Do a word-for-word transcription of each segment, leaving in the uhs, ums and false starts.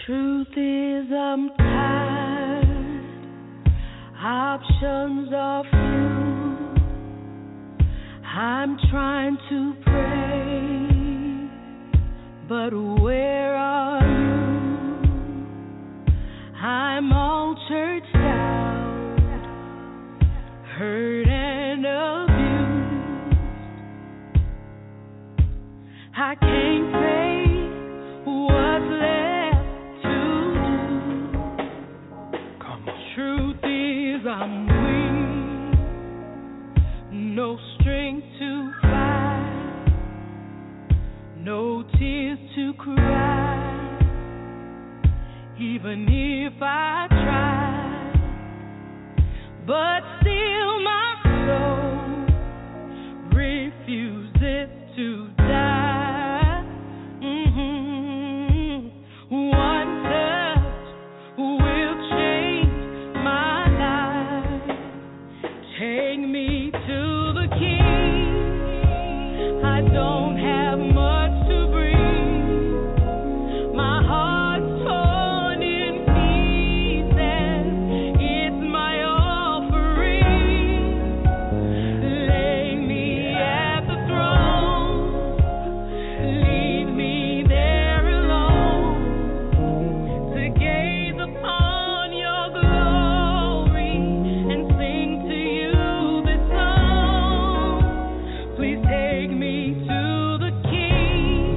Truth is, I'm tired. Options are few. I'm trying to pray, but where are you? I'm all churched out, hurt and abused. I can't say what's left to do. Come on. Truth is, I'm weak, no strength to fight, no tears to cry. Even if I try, but still my soul refuses to die. Mm-hmm. One touch will change my life. Take me to the King. I don't have much to bring. My heart's torn in pieces. It's my offering. Lay me at the throne. Leave me there alone to gaze upon your glory and sing to you this song. Please take me to the King.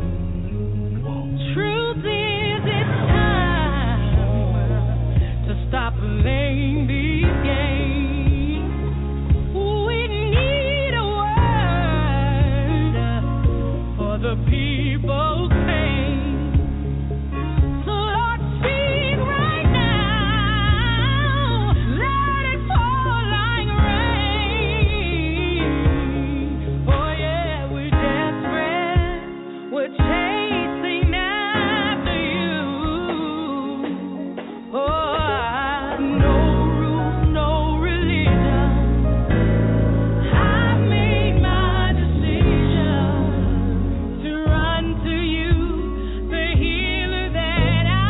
Truth is, it's time to stop playing these games. We need a word for the people's pain. So Lord, speak right now. Let it fall like rain. Oh yeah, we're desperate. We're chasing after you. Oh, no rules, no religion. I've made my decision to run to you, the healer that I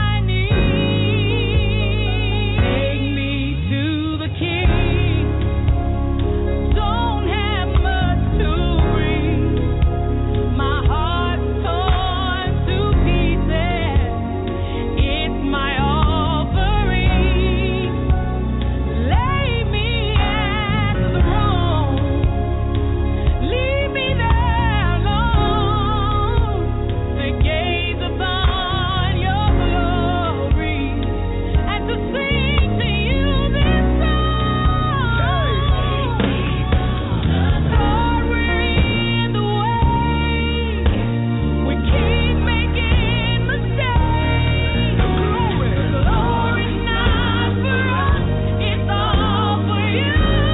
need. Take me to the King. Don't have much to bring. My heart's torn to pieces. It's my offering. Lay me at the throne. Leave me there alone to gaze upon your glory and to sing to you this song. Lord, we're in the way. We keep making mistakes. Glory's not for us, it's all for you.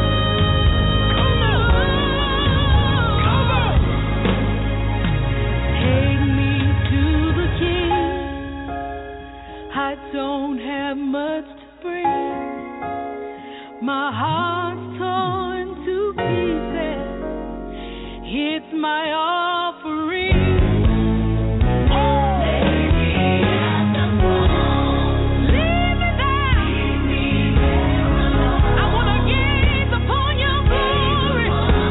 Take me to the King. I don't have much to bring. My heart's torn to pieces. It's my offering. Leave me there. I want to gaze upon your glory.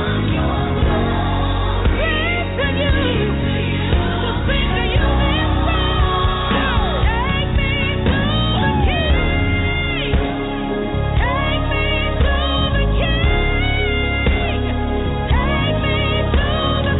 Sing to you. To sing to you this song. Take me to the King. Take me to the King. Take me to the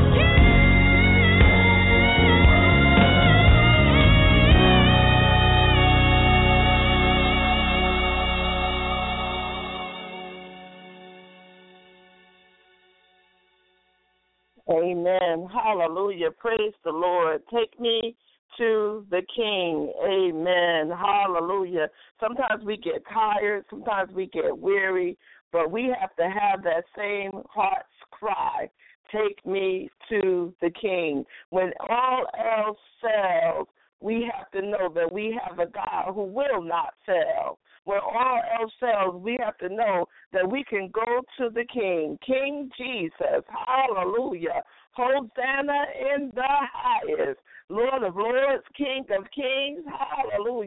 Amen. Hallelujah. Praise the Lord. Take me to the King. Amen. Hallelujah. Sometimes we get tired. Sometimes we get weary. But we have to have that same heart's cry. Take me to the King. When all else fails, we have to know that we have a God who will not fail. When all else fails, we have to know that we can go to the King, King Jesus. Hallelujah. Hosanna in the highest. Lord of lords, King of kings. Hallelujah.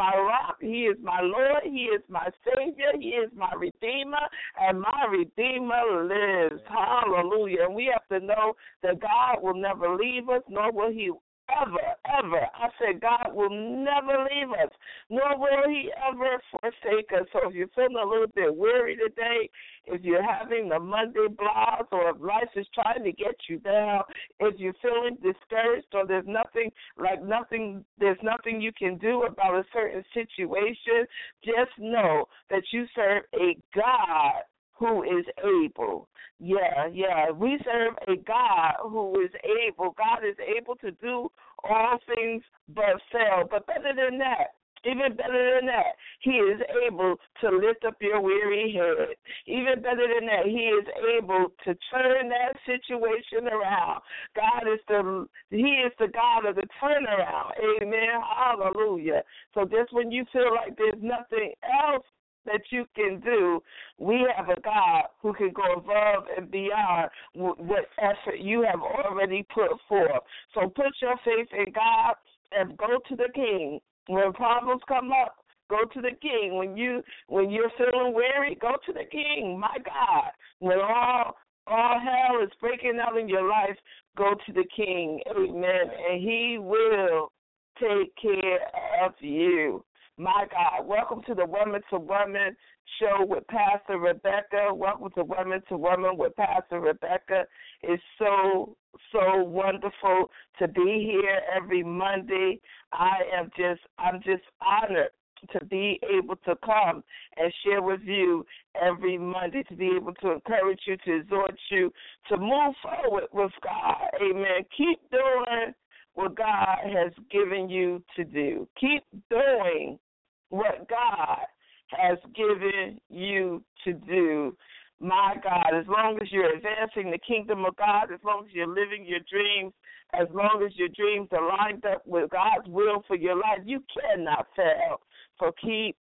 my rock. He is my Lord. He is my Savior. He is my Redeemer, and my Redeemer lives. Hallelujah. And we have to know that God will never leave us, nor will He ever, ever. I said God will never leave us, nor will He ever forsake us. So if you're feeling a little bit weary today, if you're having the Monday blues, or if life is trying to get you down, if you're feeling discouraged, or there's nothing, like nothing, there's nothing you can do about a certain situation, just know that you serve a God who is able. Yeah, yeah. We serve a God who is able. God is able to do all things but fail. But better than that, even better than that, He is able to lift up your weary head. Even better than that, He is able to turn that situation around. God is the He is the God of the turnaround. Amen. Hallelujah. So just when you feel like there's nothing else that you can do, we have a God who can go above and beyond what effort you have already put forth. So put your faith in God and go to the King. When problems come up, go to the King. When you when you're feeling weary, go to the King. My God, when all all hell is breaking out in your life, go to the King. Amen. And He will take care of you. My God, welcome to the Woman to Woman show with Pastor Rebecca. Welcome to Woman to Woman with Pastor Rebecca. It's so, so wonderful to be here every Monday. I am just, I'm just honored to be able to come and share with you every Monday, to be able to encourage you, to exhort you, to move forward with God. Amen. Keep doing what God has given you to do. Keep doing what God has given you to do. My God, as long as you're advancing the kingdom of God, as long as you're living your dreams, as long as your dreams are lined up with God's will for your life, you cannot fail. So keep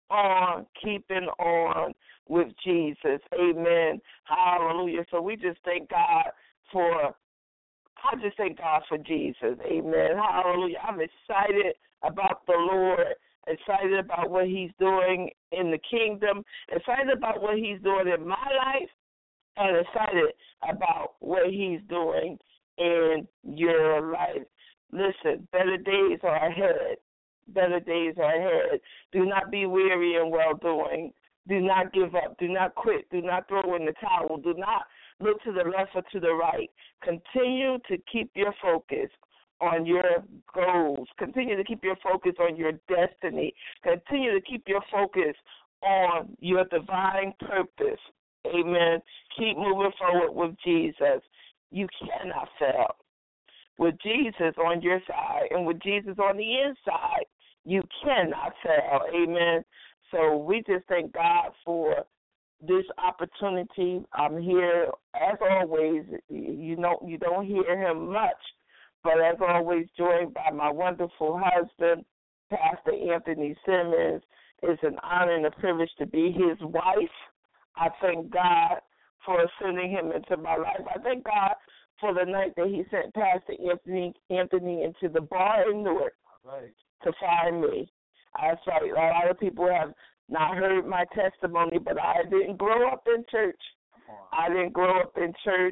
on keeping on with Jesus. Amen. Hallelujah. So we just thank God for I just thank God for Jesus. Amen. Hallelujah. I'm excited about the Lord, excited about what He's doing in the kingdom, excited about what He's doing in my life, and excited about what He's doing in your life. Listen, better days are ahead. Better days are ahead. Do not be weary in well-doing. Do not give up. Do not quit. Do not throw in the towel. Do not look to the left or to the right. Continue to keep your focus on your goals. Continue to keep your focus on your destiny. Continue to keep your focus on your divine purpose. Amen. Keep moving forward with Jesus. You cannot fail. With Jesus on your side and with Jesus on the inside, you cannot fail. Amen. So we just thank God for this opportunity. I'm here, as always. You know, you don't hear him much, but as always, joined by my wonderful husband, Pastor Anthony Simmons. It's an honor and a privilege to be his wife. I thank God for sending him into my life. I thank God for the night that he sent Pastor Anthony Anthony into the bar in Newark right. to find me. That's right. A lot of people have not heard my testimony, but I didn't grow up in church. I didn't grow up in church.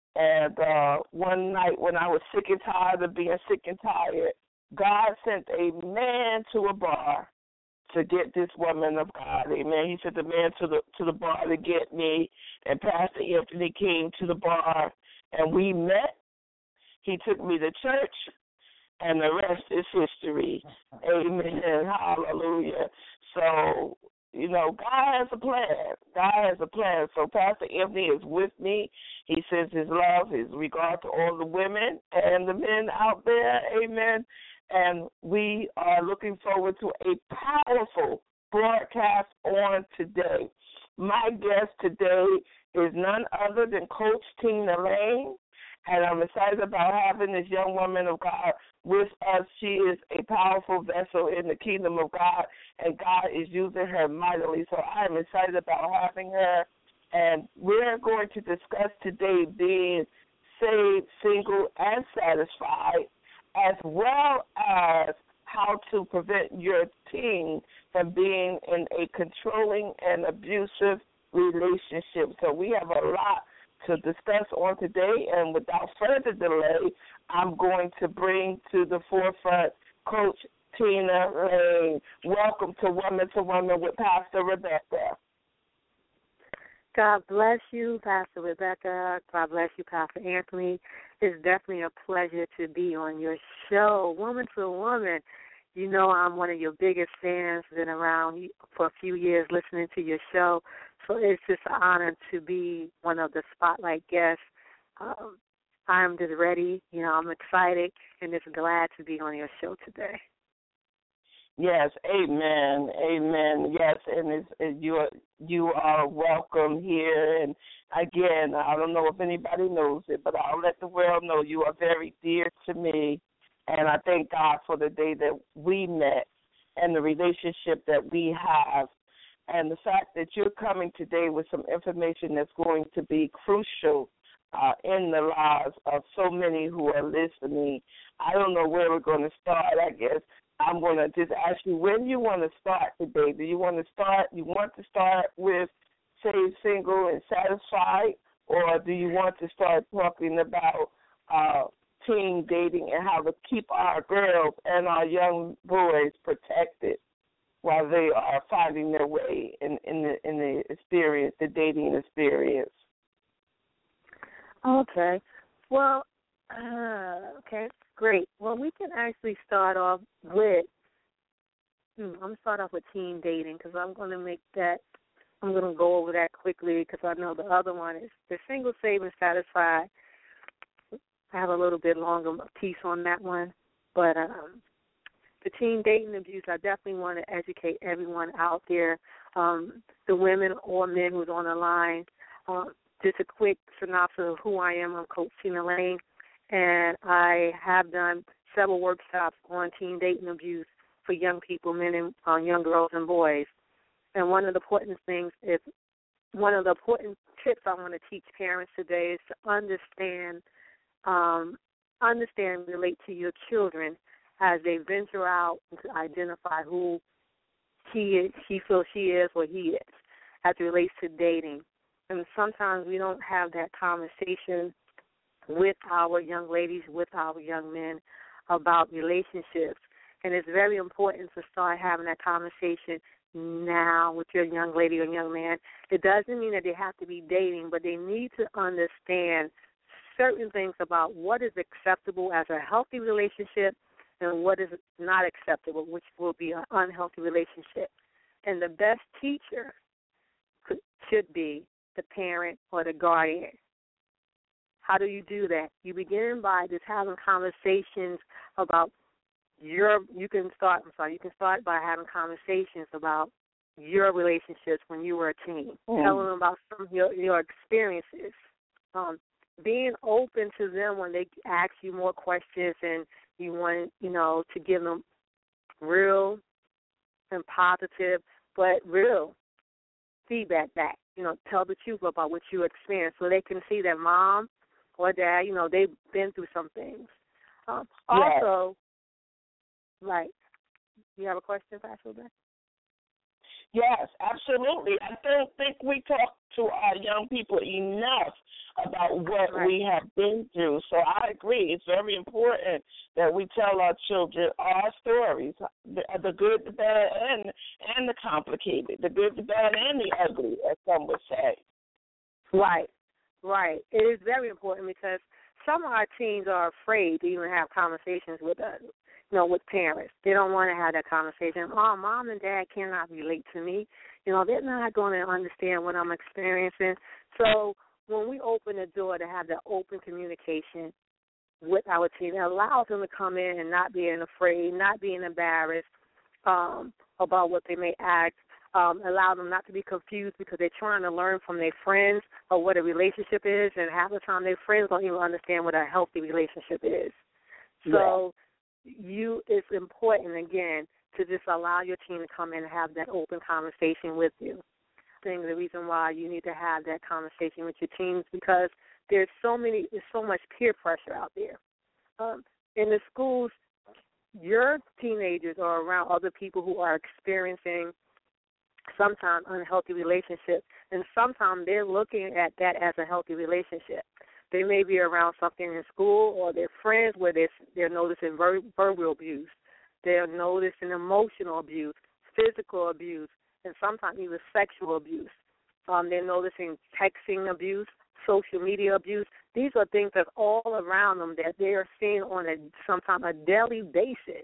And uh, one night when I was sick and tired of being sick and tired, God sent a man to a bar to get this woman of God. Amen. He sent a man to the to the bar to get me, and Pastor Anthony came to the bar, and we met. He took me to church, and the rest is history. Amen. Hallelujah. So, you know, God has a plan. God has a plan. So Pastor Anthony is with me. He sends his love, his regard to all the women and the men out there. Amen. And we are looking forward to a powerful broadcast on today. My guest today is none other than Coach Tina Lane, and I'm excited about having this young woman of God with us. She is a powerful vessel in the kingdom of God, and God is using her mightily. So I'm excited about having her, and we're going to discuss today being saved, single, and satisfied, as well as how to prevent your teen from being in a controlling and abusive relationship. So we have a lot to discuss on today, and without further delay, I'm going to bring to the forefront Coach Tina Lane. Welcome to Woman to Woman with Pastor Rebecca. God bless you, Pastor Rebecca. God bless you, Pastor Anthony. It's definitely a pleasure to be on your show, Woman to Woman. You know I'm one of your biggest fans, been around for a few years listening to your show, so it's just an honor to be one of the spotlight guests. Um, I'm just ready. You know, I'm excited and just glad to be on your show today. Yes, amen, amen. Yes, and it's, it, you are you are welcome here. And again, I don't know if anybody knows it, but I'll let the world know you are very dear to me. And I thank God for the day that we met and the relationship that we have, and the fact that you're coming today with some information that's going to be crucial uh, in the lives of so many who are listening. I don't know where we're going to start, I guess. I'm going to just ask you, when you want to start today? Do you want to start, you want to start with Saved, Single, and Satisfied, or do you want to start talking about uh, teen dating and how to keep our girls and our young boys protected while they are finding their way in, in, the, in the experience, the dating experience? Okay. Well, uh, okay. Great. Well, we can actually start off with, hmm, I'm going to start off with teen dating because I'm going to make that, I'm going to go over that quickly because I know the other one is the single, saved, and satisfied. I have a little bit longer piece on that one. But um, the teen dating abuse, I definitely want to educate everyone out there, um, the women or men who's on the line. Um, just a quick synopsis of who I am. I'm Coach Tina Lane. And I have done several workshops on teen dating abuse for young people, men and uh, young girls and boys. And one of the important things is, one of the important tips I want to teach parents today is to understand, um, understand, and relate to your children as they venture out to identify who he is, he feels she is, or he is, as it relates to dating. And sometimes we don't have that conversation with our young ladies, with our young men about relationships. And it's very important to start having that conversation now with your young lady or young man. It doesn't mean that they have to be dating, but they need to understand certain things about what is acceptable as a healthy relationship and what is not acceptable, which will be an unhealthy relationship. And the best teacher could, should be the parent or the guardian. How do you do that? You begin by just having conversations about your, you can start, I'm sorry, you can start by having conversations about your relationships when you were a teen. Mm. Tell them about some of your, your experiences. Um, being open to them when they ask you more questions and you want, you know, to give them real and positive, but real feedback back. You know, tell the truth about what you experienced so they can see that mom or dad, you know, they've been through some things. Um, also, yes. Right. You have a question, Pastor Ben? Yes, absolutely. I don't think we talk to our young people enough about what right. we have been through. So I agree. It's very important that we tell our children our stories, the, the good, the bad, and and the complicated, the good, the bad, and the ugly, as some would say. Right. Right. It is very important because some of our teens are afraid to even have conversations with us, you know, with parents. They don't want to have that conversation. Oh, mom and dad cannot relate to me. You know, they're not going to understand what I'm experiencing. So when we open the door to have that open communication with our teen, it allows them to come in and not being afraid, not being embarrassed um, about what they may ask. Um, allow them not to be confused because they're trying to learn from their friends or what a relationship is, and half the time their friends don't even understand what a healthy relationship is. So yeah. you, it's important, again, to just allow your teen to come in and have that open conversation with you. I think the reason why you need to have that conversation with your teens because there's so many, there's so much peer pressure out there. Um, in the schools, your teenagers are around other people who are experiencing sometimes unhealthy relationships, and sometimes they're looking at that as a healthy relationship. They may be around something in school or their friends where they're, they're noticing ver- verbal abuse. They're noticing emotional abuse, physical abuse, and sometimes even sexual abuse. Um, they're noticing texting abuse, social media abuse. These are things that's all around them that they are seeing on a sometimes a daily basis.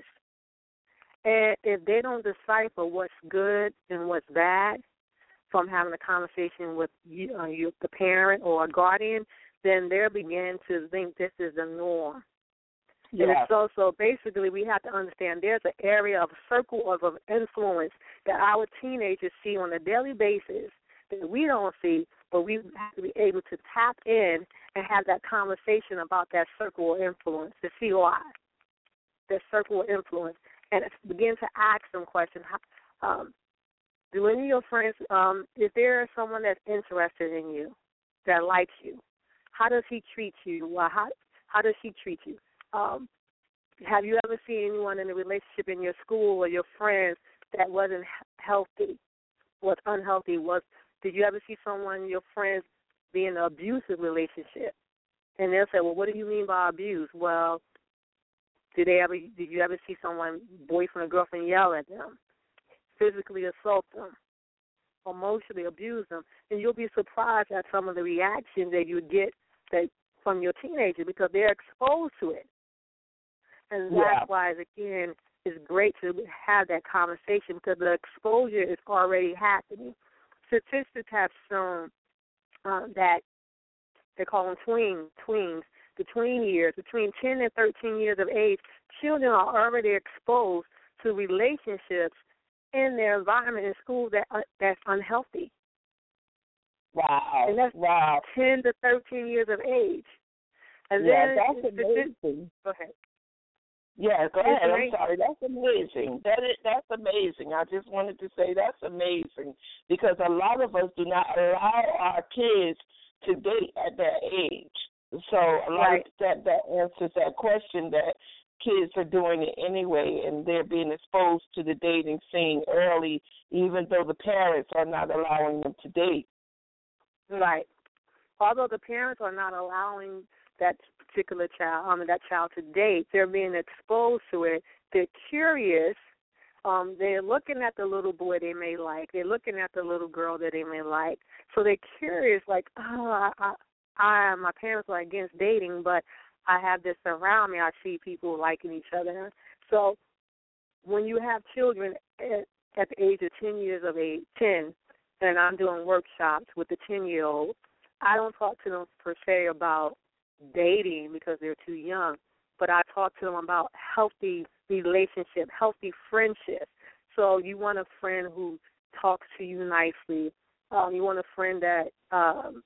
And if they don't decipher what's good and what's bad from having a conversation with you, uh, you, the parent or a guardian, then they'll begin to think this is the norm. Yeah. And so, so basically we have to understand there's an area of circle of, of influence that our teenagers see on a daily basis that we don't see, but we have to be able to tap in and have that conversation about that circle of influence to see why, that circle of influence, and begin to ask them questions. Um, do any of your friends, um, is there someone that's interested in you, that likes you? How does he treat you? Well, how, how does she treat you? Um, have you ever seen anyone in a relationship in your school or your friends that wasn't healthy, was unhealthy? Was Did you ever see someone, your friends, be in an abusive relationship? And they'll say, well, what do you mean by abuse? Well, did they ever? Did you ever see someone, boyfriend or girlfriend, yell at them, physically assault them, emotionally abuse them? And you'll be surprised at some of the reactions that you get that from your teenager because they're exposed to it. And that's yeah. why, again, it's great to have that conversation because the exposure is already happening. Statistics have shown uh, that they call them tween, tweens, the tween years, between ten and thirteen years of age, children are already exposed to relationships in their environment in school that uh, that's unhealthy. Wow. And that's wow. ten to thirteen years of age. And yeah, then that's amazing. Go ahead. Yeah, go ahead. I'm sorry. That's amazing. That is, that's amazing. I just wanted to say that's amazing because a lot of us do not allow our kids to date at that age. So a lot right. of that, that answers that question that kids are doing it anyway and they're being exposed to the dating scene early even though the parents are not allowing them to date. Right. Although the parents are not allowing that particular child, I mean, that child to date, they're being exposed to it. They're curious. Um, they're looking at the little boy they may like. They're looking at the little girl that they may like. So they're curious, like, oh, I, I, I my parents are against dating, but I have this around me. I see people liking each other. So when you have children at, at the age of ten years of age, ten, and I'm doing workshops with the ten-year-old, I don't talk to them per se about dating because they're too young, but I talk to them about healthy relationship, healthy friendship. So you want a friend who talks to you nicely. Um, you want a friend that um,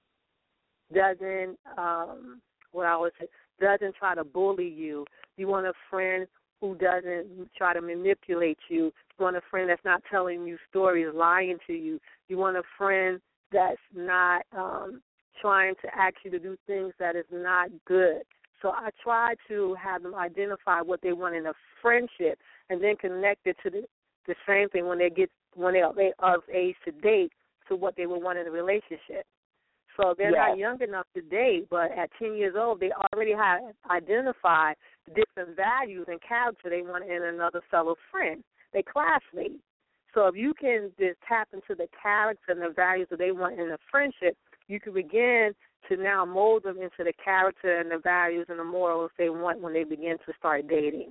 doesn't, um, what I would say, doesn't try to bully you. You want a friend who doesn't try to manipulate you. You want a friend that's not telling you stories, lying to you. You want a friend that's not um, trying to ask you to do things that is not good. So I try to have them identify what they want in a friendship and then connect it to the, the same thing when they get when they are of age to date to what they would want in a relationship. So they're yeah. not young enough to date, but at ten years old, they already have identified the different values and character they want in another fellow friend, their classmate. So if you can just tap into the character and the values that they want in a friendship, you can begin to now mold them into the character and the values and the morals they want when they begin to start dating.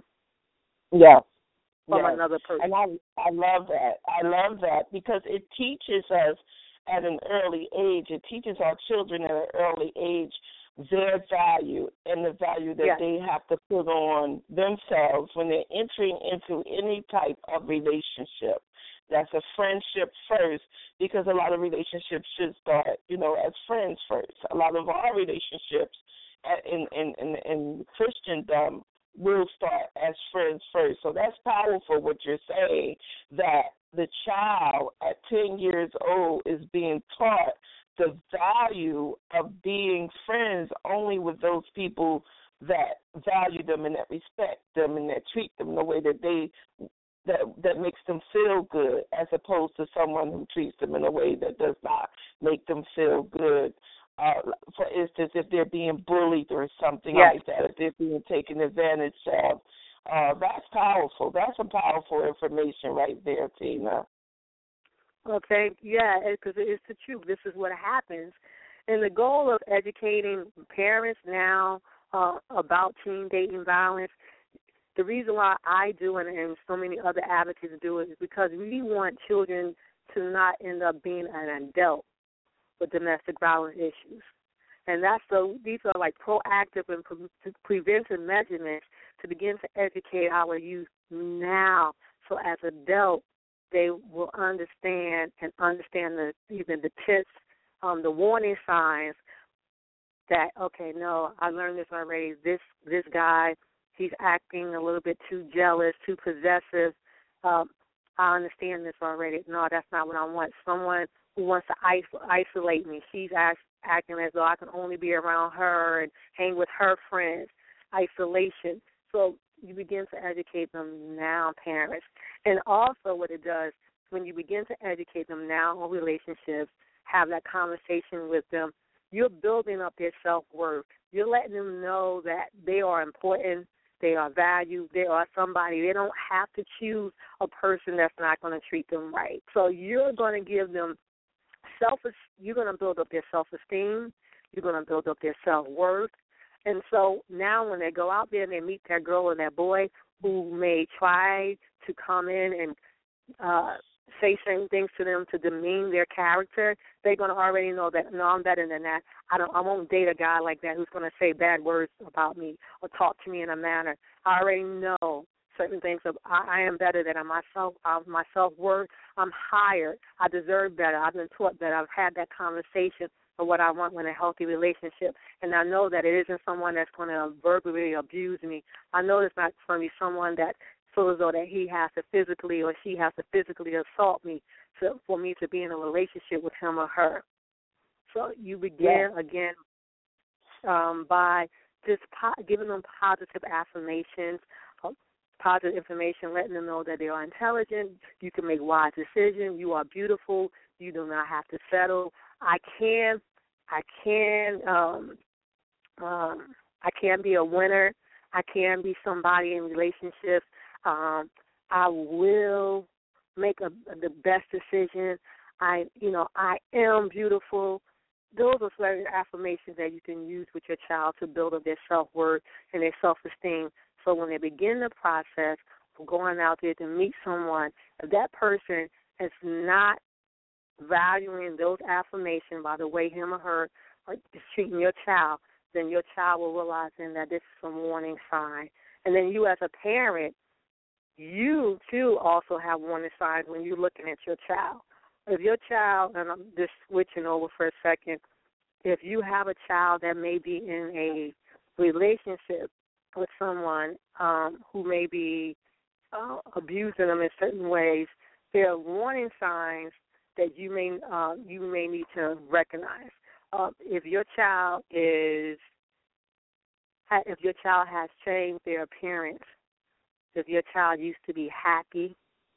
Yes. From yes. another person. And I, I love that. I love that because it teaches us at an early age, it teaches our children at an early age their value and the value that yes. they have to put on themselves when they're entering into any type of relationship. That's a friendship first, because a lot of relationships should start, you know, as friends first. A lot of our relationships in in in, in Christendom will start as friends first. So that's powerful what you're saying, that the child at ten years old is being taught the value of being friends only with those people that value them and that respect them and that treat them the way that they that that makes them feel good, as opposed to someone who treats them in a way that does not make them feel good. Uh, for instance, if they're being bullied or something yes. like that, if they're being taken advantage of, uh, that's powerful. That's some powerful information right there, Tina. Okay, yeah, because it's the truth. This is what happens. And the goal of educating parents now uh, about teen dating violence, the reason why I do it and so many other advocates do it is because we want children to not end up being an adult with domestic violence issues. And that's the, these are like proactive and pre- preventive measurements to begin to educate our youth now. So as adults, they will understand and understand the even the tips, um, the warning signs that, okay, no, I learned this already. This this guy, he's acting a little bit too jealous, too possessive. Um, I understand this already. No, that's not what I want. Someone who wants to is- isolate me. She's act, acting as though I can only be around her and hang with her friends. Isolation. So you begin to educate them now, parents. And also what it does, when you begin to educate them now on relationships, have that conversation with them, you're building up their self-worth. You're letting them know that they are important, they are valued, they are somebody. They don't have to choose a person that's not going to treat them right. So you're going to give them self. You're going to build up their self-esteem. You're going to build up their self-worth. And so now when they go out there and they meet that girl or that boy who may try to come in and uh, say certain things to them to demean their character, they're going to already know that, no, I'm better than that. I don't. I won't date a guy like that who's going to say bad words about me or talk to me in a manner. I already know certain things. Of, I, I am better than I'm myself. I'm my self-worth. I'm higher. I deserve better. I've been taught better. I've had that conversation of what I want in a healthy relationship. And I know that it isn't someone that's going to verbally abuse me. I know it's not going to be someone that feels as though that he has to physically or she has to physically assault me to, for me to be in a relationship with him or her. So you begin, yeah. again, um, by just po- giving them positive affirmations, uh, positive information, letting them know that they are intelligent, you can make wise decisions, you are beautiful, you do not have to settle. I can, I can, um, um, I can be a winner. I can be somebody in relationships. Um, I will make a, the best decision. I, you know, I am beautiful. Those are certain affirmations that you can use with your child to build up their self-worth and their self-esteem. So when they begin the process of going out there to meet someone, if that person is not valuing those affirmations by the way him or her is treating your child, then your child will realize then that this is a warning sign. And then you as a parent, you too also have warning signs when you're looking at your child. If your child, and I'm just switching over for a second, if you have a child that may be in a relationship with someone um, who may be uh, abusing them in certain ways, there are warning signs that you may uh, you may need to recognize. Uh, if your child is, if your child has changed their appearance, if your child used to be happy,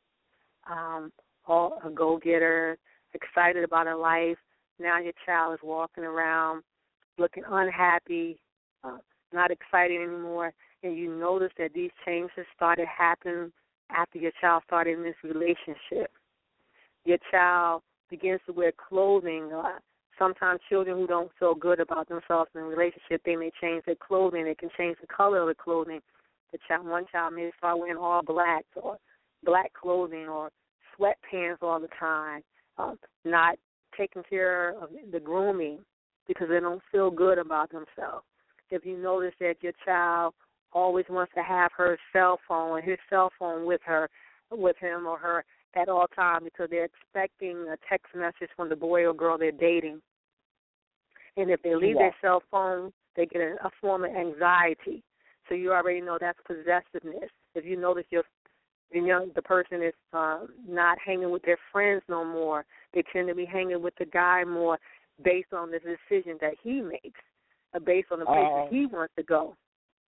um, all a go-getter, excited about her life, now your child is walking around looking unhappy, uh, not excited anymore, and you notice that these changes started happening after your child started in this relationship. Your child begins to wear clothing. Uh, sometimes children who don't feel good about themselves in a relationship, they may change their clothing. They can change the color of the clothing. The child, one child may start wearing all black or black clothing or sweatpants all the time, uh, not taking care of the grooming because they don't feel good about themselves. If you notice that your child always wants to have her cell phone, his cell phone with her, with him or her at all times because they're expecting a text message from the boy or girl they're dating. And if they leave yeah. their cell phone, they get a, a form of anxiety. So you already know that's possessiveness. If you notice your the young the person is uh, not hanging with their friends no more, they tend to be hanging with the guy more based on the decision that he makes, uh, based on the place uh, that he wants to go.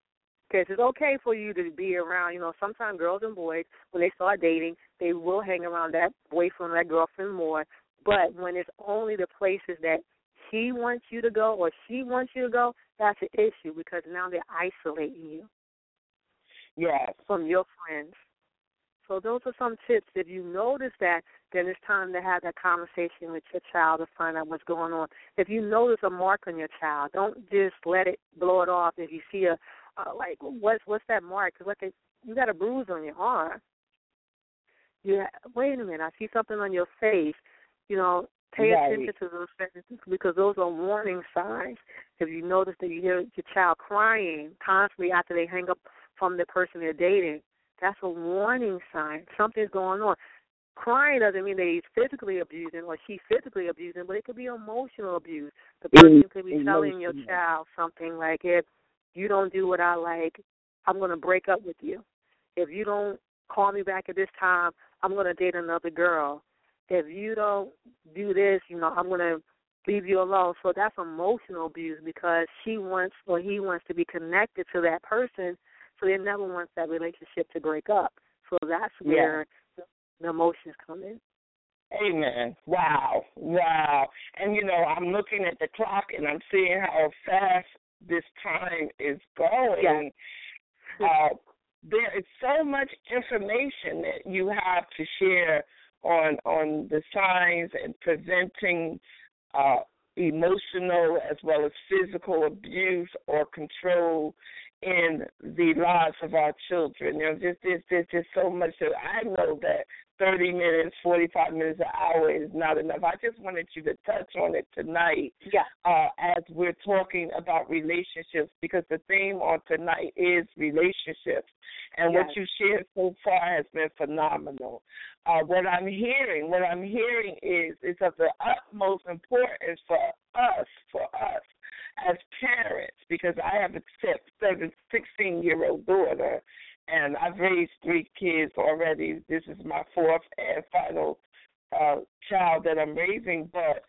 Because it's okay for you to be around, you know, sometimes girls and boys, when they start dating, they will hang around that boyfriend or that girlfriend more. But when it's only the places that he wants you to go or she wants you to go, that's an issue because now they're isolating you. Yes. From your friends. So those are some tips. If you notice that, then it's time to have that conversation with your child to find out what's going on. If you notice a mark on your child, don't just let it blow it off. If you see a, uh, like, what's what's that mark? Because what they, you got a bruise on your arm. You wait a minute, I see something on your face. You know, pay right. attention to those things because those are warning signs. If you notice that you hear your child crying constantly after they hang up from the person they're dating, that's a warning sign. Something's going on. Crying doesn't mean that he's physically abusing or she's physically abusing, but it could be emotional abuse. The person could be telling your child something like, if you don't do what I like, I'm going to break up with you. If you don't call me back at this time, I'm going to date another girl. If you don't do this, you know, I'm going to leave you alone. So that's emotional abuse because she wants or he wants to be connected to that person, so they never wants that relationship to break up. So that's where yeah. the emotions come in. Amen. Wow. Wow. And, you know, I'm looking at the clock and I'm seeing how fast this time is going. Yeah. Uh, there is so much information that you have to share on on the signs and preventing uh, emotional as well as physical abuse or control in the lives of our children. You know, there's, there's, there's just so much that I know that thirty minutes, forty-five minutes, an hour is not enough. I just wanted you to touch on it tonight yeah. uh, as we're talking about relationships, because the theme on tonight is relationships. And yes. what you shared so far has been phenomenal. Uh, what I'm hearing, what I'm hearing is is of the utmost importance for us, for us as parents, because I have a sixteen-year-old daughter, and I've raised three kids already. This is my fourth and final uh, child that I'm raising. But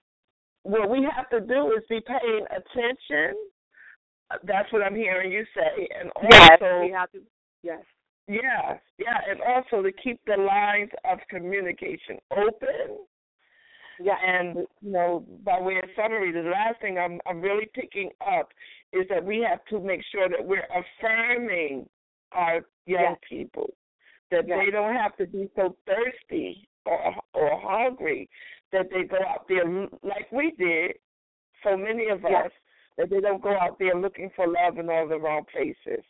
what we have to do is be paying attention. That's what I'm hearing you say. And also, yes, we have to. Yes. Yeah, yeah, and also to keep the lines of communication open. Yeah, and, you know, by way of summary, the last thing I'm, I'm really picking up is that we have to make sure that we're affirming our young yes. people, that yes. they don't have to be so thirsty or or hungry that they go out there like we did, so many of yes. us, that they don't go out there looking for love in all the wrong places.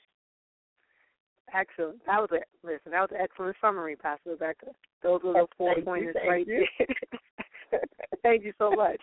Excellent. That was it. Listen, that was an excellent summary, Pastor Rebecca. Those were the four thank pointers you, right you. there. Thank you so much.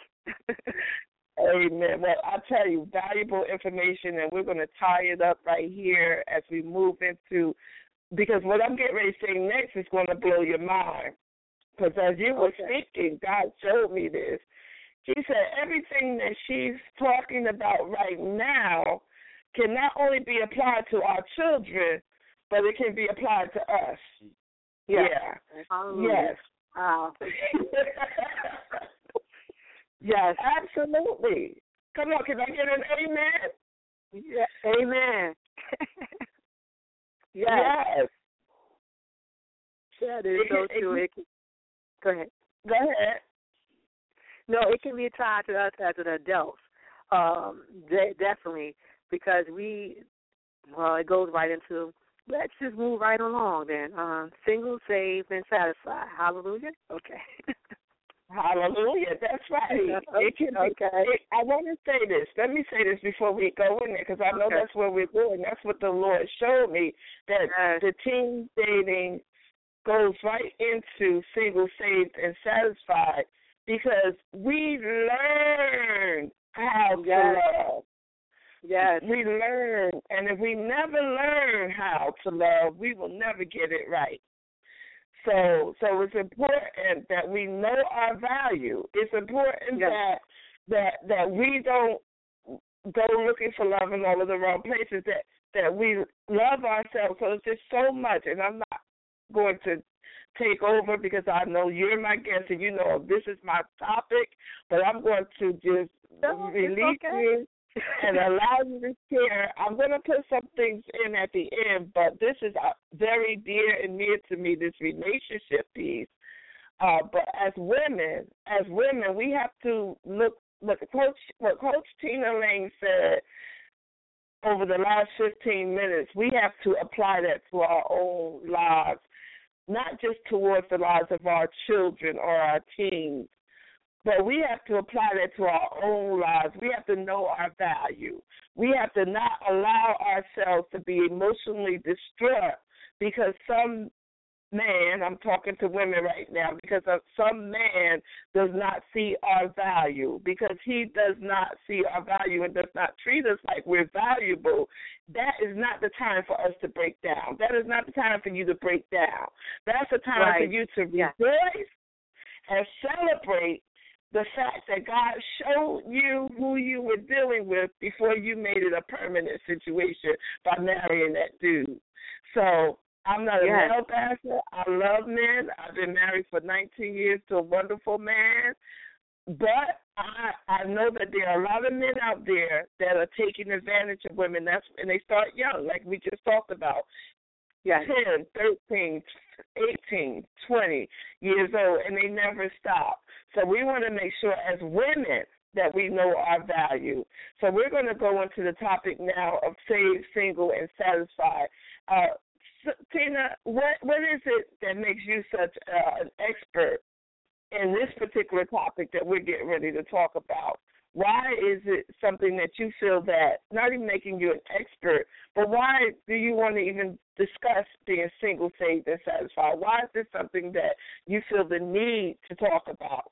Amen. Well, I'll tell you, valuable information, and we're going to tie it up right here as we move into, because what I'm getting ready to say next is going to blow your mind. Because as you were okay. speaking, God showed me this. He said everything that she's talking about right now can not only be applied to our children, but it can be applied to us. Yeah. yeah. Yes. Wow. Yes. Absolutely. Come on, can I get an amen? Yeah. Amen. yes. yes. That is so true. It can, go ahead. Go ahead. No, it can be tied to us as an adult. Um, de- definitely, because we, well, it goes right into, let's just move right along then. Um, single, saved, and satisfied. Hallelujah? Okay. Hallelujah. That's right. It can be, okay. It, I want to say this. Let me say this before we go in there, because I know okay. that's where we're going. That's what the Lord showed me, that yes. the teen dating goes right into single, saved, and satisfied, because we learn how yes. to love. Yes. We learn, and if we never learn how to love, we will never get it right. So, so it's important that we know our value. It's important yes. that that that we don't go looking for love in all of the wrong places. That that we love ourselves. So it's just so much, and I'm not going to take over because I know you're my guest and you know this is my topic, but I'm going to just no, release okay. you and allow you to share. I'm going to put some things in at the end, but this is uh, very dear and near to me, this relationship piece. Uh, but as women, as women, we have to look, look Coach, what Coach Tina Lane said over the last fifteen minutes, we have to apply that to our own lives, not just towards the lives of our children or our teens, but we have to apply that to our own lives. We have to know our value. We have to not allow ourselves to be emotionally distraught because some man, I'm talking to women right now, because of some man does not see our value, because he does not see our value and does not treat us like we're valuable. That is not the time for us to break down. That is not the time for you to break down. That's the time right. for you to yeah. rejoice and celebrate the fact that God showed you who you were dealing with before you made it a permanent situation by marrying that dude. So I'm not a yes. male pastor. I love men. I've been married for nineteen years to a wonderful man. But I I know that there are a lot of men out there that are taking advantage of women. That's and they start young, like we just talked about. Yes. ten, thirteen, eighteen, twenty years old, and they never stop. So we want to make sure as women that we know our value. So we're going to go into the topic now of saved, single, and satisfied. Uh, Tina, what what is it that makes you such uh, an expert in this particular topic that we're getting ready to talk about? Why is it something that you feel that, not even making you an expert, but why do you want to even discuss being single, saved, and satisfied? Why is this something that you feel the need to talk about?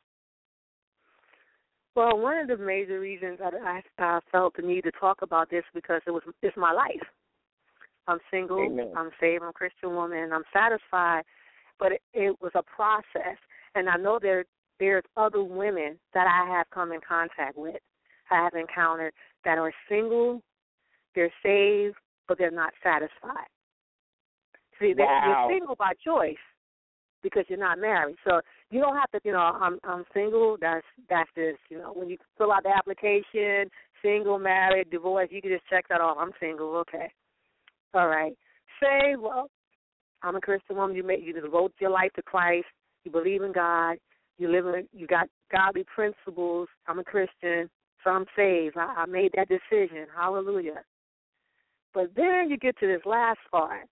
Well, one of the major reasons that I, I felt the need to talk about this because it was it's my life. I'm single, Amen. I'm saved, I'm a Christian woman, and I'm satisfied, but it, it was a process. And I know there there's other women that I have come in contact with, I have encountered that are single, they're saved, but they're not satisfied. See, wow. you're single by choice because you're not married. So you don't have to, you know, I'm I'm single, that's that's this, you know, when you fill out the application, single, married, divorced, you can just check that off. I'm single, okay. All right. Say, well, I'm a Christian woman. You make you devote your life to Christ. You believe in God. You live in. You got godly principles. I'm a Christian, so I'm saved. I, I made that decision. Hallelujah. But then you get to this last part.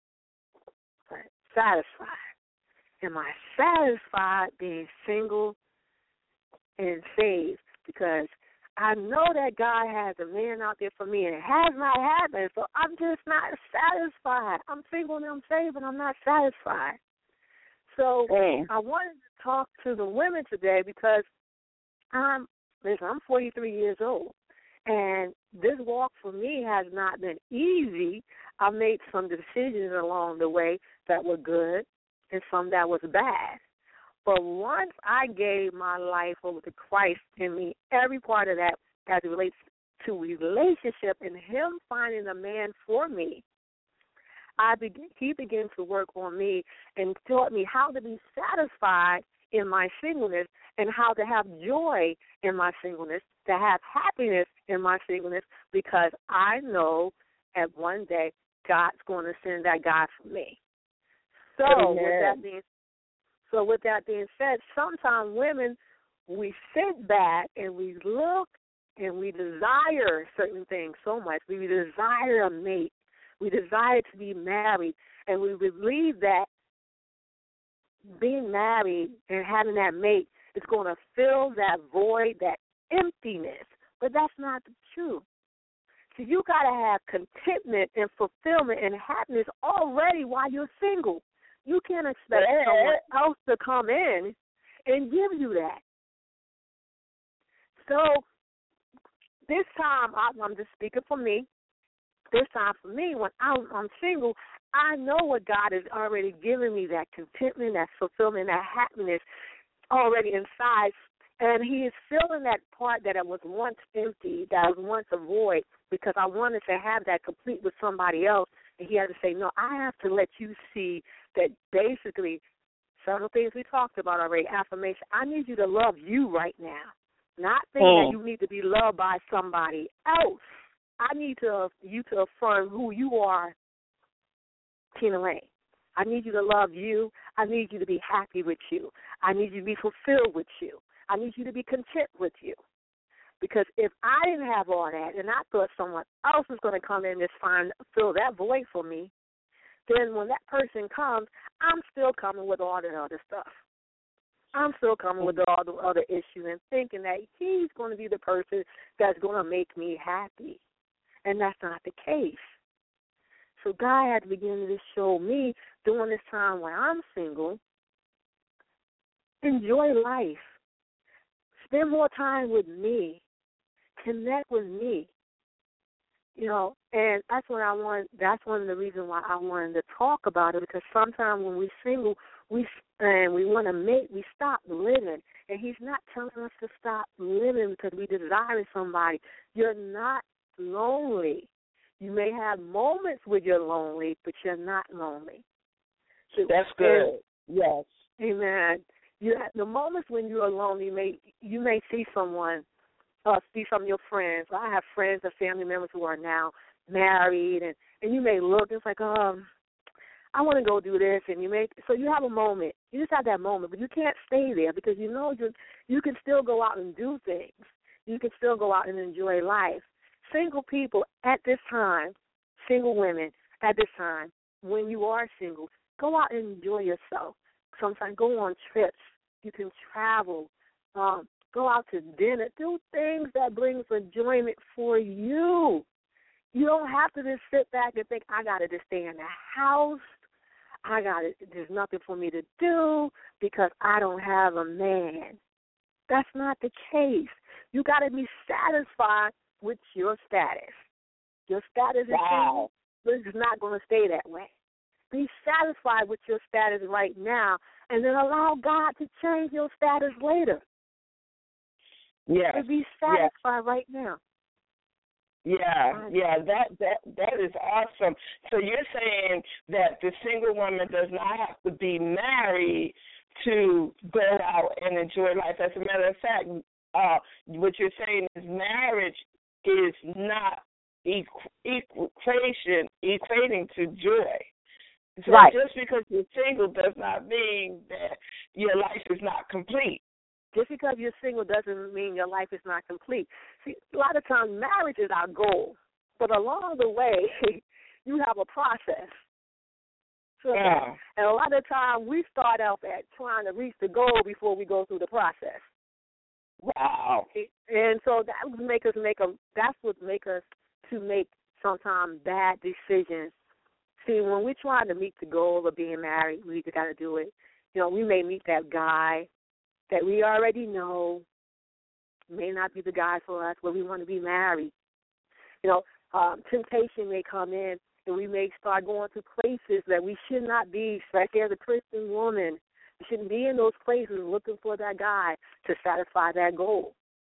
Right. Satisfied. Am I satisfied being single and saved? Because I know that God has a man out there for me, and it has not happened, so I'm just not satisfied. I'm single and I'm saved, but I'm not satisfied. So mm. I wanted to talk to the women today because I'm, listen, I'm forty-three years old, and this walk for me has not been easy. I made some decisions along the way that were good and some that was bad. But once I gave my life over to Christ in me, every part of that as it relates to relationship and him finding a man for me, I begin, he began to work on me and taught me how to be satisfied in my singleness and how to have joy in my singleness, to have happiness in my singleness, because I know at one day God's going to send that guy for me. So Amen. with that being So with that being said, sometimes women, we sit back and we look and we desire certain things so much. We desire a mate. We desire to be married. And we believe that being married and having that mate is going to fill that void, that emptiness. But that's not the truth. So you got to have contentment and fulfillment and happiness already while you're single. You can't expect yeah. someone else to come in and give you that. So this time, I'm just speaking for me, this time for me, when I'm, I'm single, I know what God has already given me, that contentment, that fulfillment, that happiness already inside. And he is filling that part that was once empty, that was once a void, because I wanted to have that complete with somebody else. And he had to say, no, I have to let you see that basically several things we talked about already, affirmation. I need you to love you right now. Not thinking Mm. that you need to be loved by somebody else. I need to you to affirm who you are, Tina Lane. I need you to love you. I need you to be happy with you. I need you to be fulfilled with you. I need you to be content with you. Because if I didn't have all that and I thought someone else was going to come in and just find, fill that void for me, then when that person comes, I'm still coming with all that other stuff. I'm still coming with all the other issues and thinking that he's going to be the person that's going to make me happy. And that's not the case. So God had to begin to show me during this time when I'm single, enjoy life. Spend more time with me. Connect with me. You know, and that's what I want. That's one of the reasons why I wanted to talk about it, because sometimes when we're single, we and we want to make, we stop living. And he's not telling us to stop living because we desire somebody. You're not lonely. You may have moments where you're lonely, but you're not lonely. So, That's good. and, Yes. Amen. You have, the moments when you are lonely, you may you may see someone, uh, see some of your friends. I have friends or family members who are now married, and, and you may look, it's like, um, I want to go do this, and you may, so you have a moment. You just have that moment, but you can't stay there because you know you you can still go out and do things. You can still go out and enjoy life. Single people at this time, single women at this time, when you are single, go out and enjoy yourself. Sometimes go on trips. You can travel. Um, go out to dinner. Do things that brings enjoyment for you. You don't have to just sit back and think, I got to just stay in the house. I got to, there's nothing for me to do because I don't have a man. That's not the case. You got to be satisfied with your status. Your status is Wow. single, but it's not going to stay that way. Be satisfied with your status right now, and then allow God to change your status later. Yes. But be satisfied yes. right now. Yeah, yeah, that that that is awesome. So you're saying that the single woman does not have to be married to go out and enjoy life. As a matter of fact, uh, what you're saying is marriage is not equation equating to joy. So right. just because you're single does not mean that your life is not complete. Just because you're single doesn't mean your life is not complete. See, a lot of times marriage is our goal, but along the way, you have a process. So, yeah. And a lot of times we start off at trying to reach the goal before we go through the process. Wow. And so that would make us make a. That's what make us to make sometimes bad decisions. See, when we're trying to meet the goal of being married, we got to do it. You know, we may meet that guy that we already know may not be the guy for us, but we want to be married. You know, um, temptation may come in, and we may start going to places that we should not be, especially as a Christian woman. We shouldn't be in those places looking for that guy to satisfy that goal.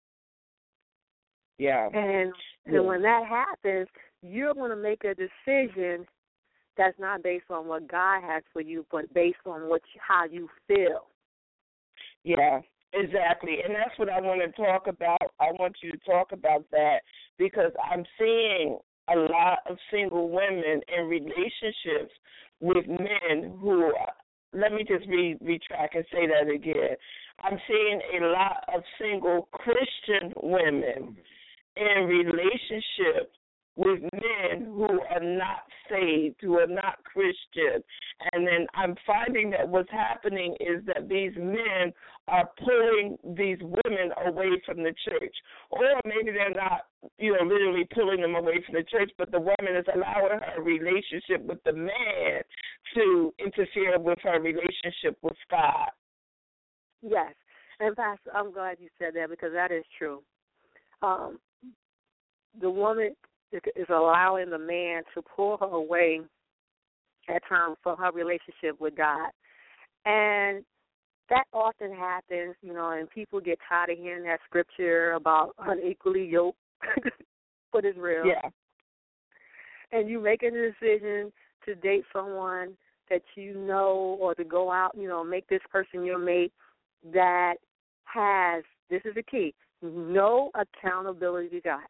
Yeah. And, yeah. and when that happens, you're going to make a decision that's not based on what God has for you, but based on what you, how you feel. Yeah, exactly. And that's what I want to talk about. I want you to talk about that because I'm seeing a lot of single women in relationships with men who, let me just re- retract and say that again. I'm seeing a lot of single Christian women in relationships with men who are not saved, who are not Christian. And then I'm finding that what's happening is that these men are pulling these women away from the church. Or maybe they're not, you know, literally pulling them away from the church, but the woman is allowing her relationship with the man to interfere with her relationship with God. Yes. And Pastor, I'm glad you said that because that is true. Um, the woman is allowing the man to pull her away at times from her relationship with God. And that often happens, you know, and people get tired of hearing that scripture about unequally yoked, but it's real. Yeah. And you make a decision to date someone that you know or to go out, you know, make this person your mate that has, this is the key, No accountability to God.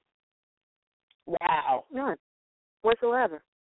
Wow. None whatsoever.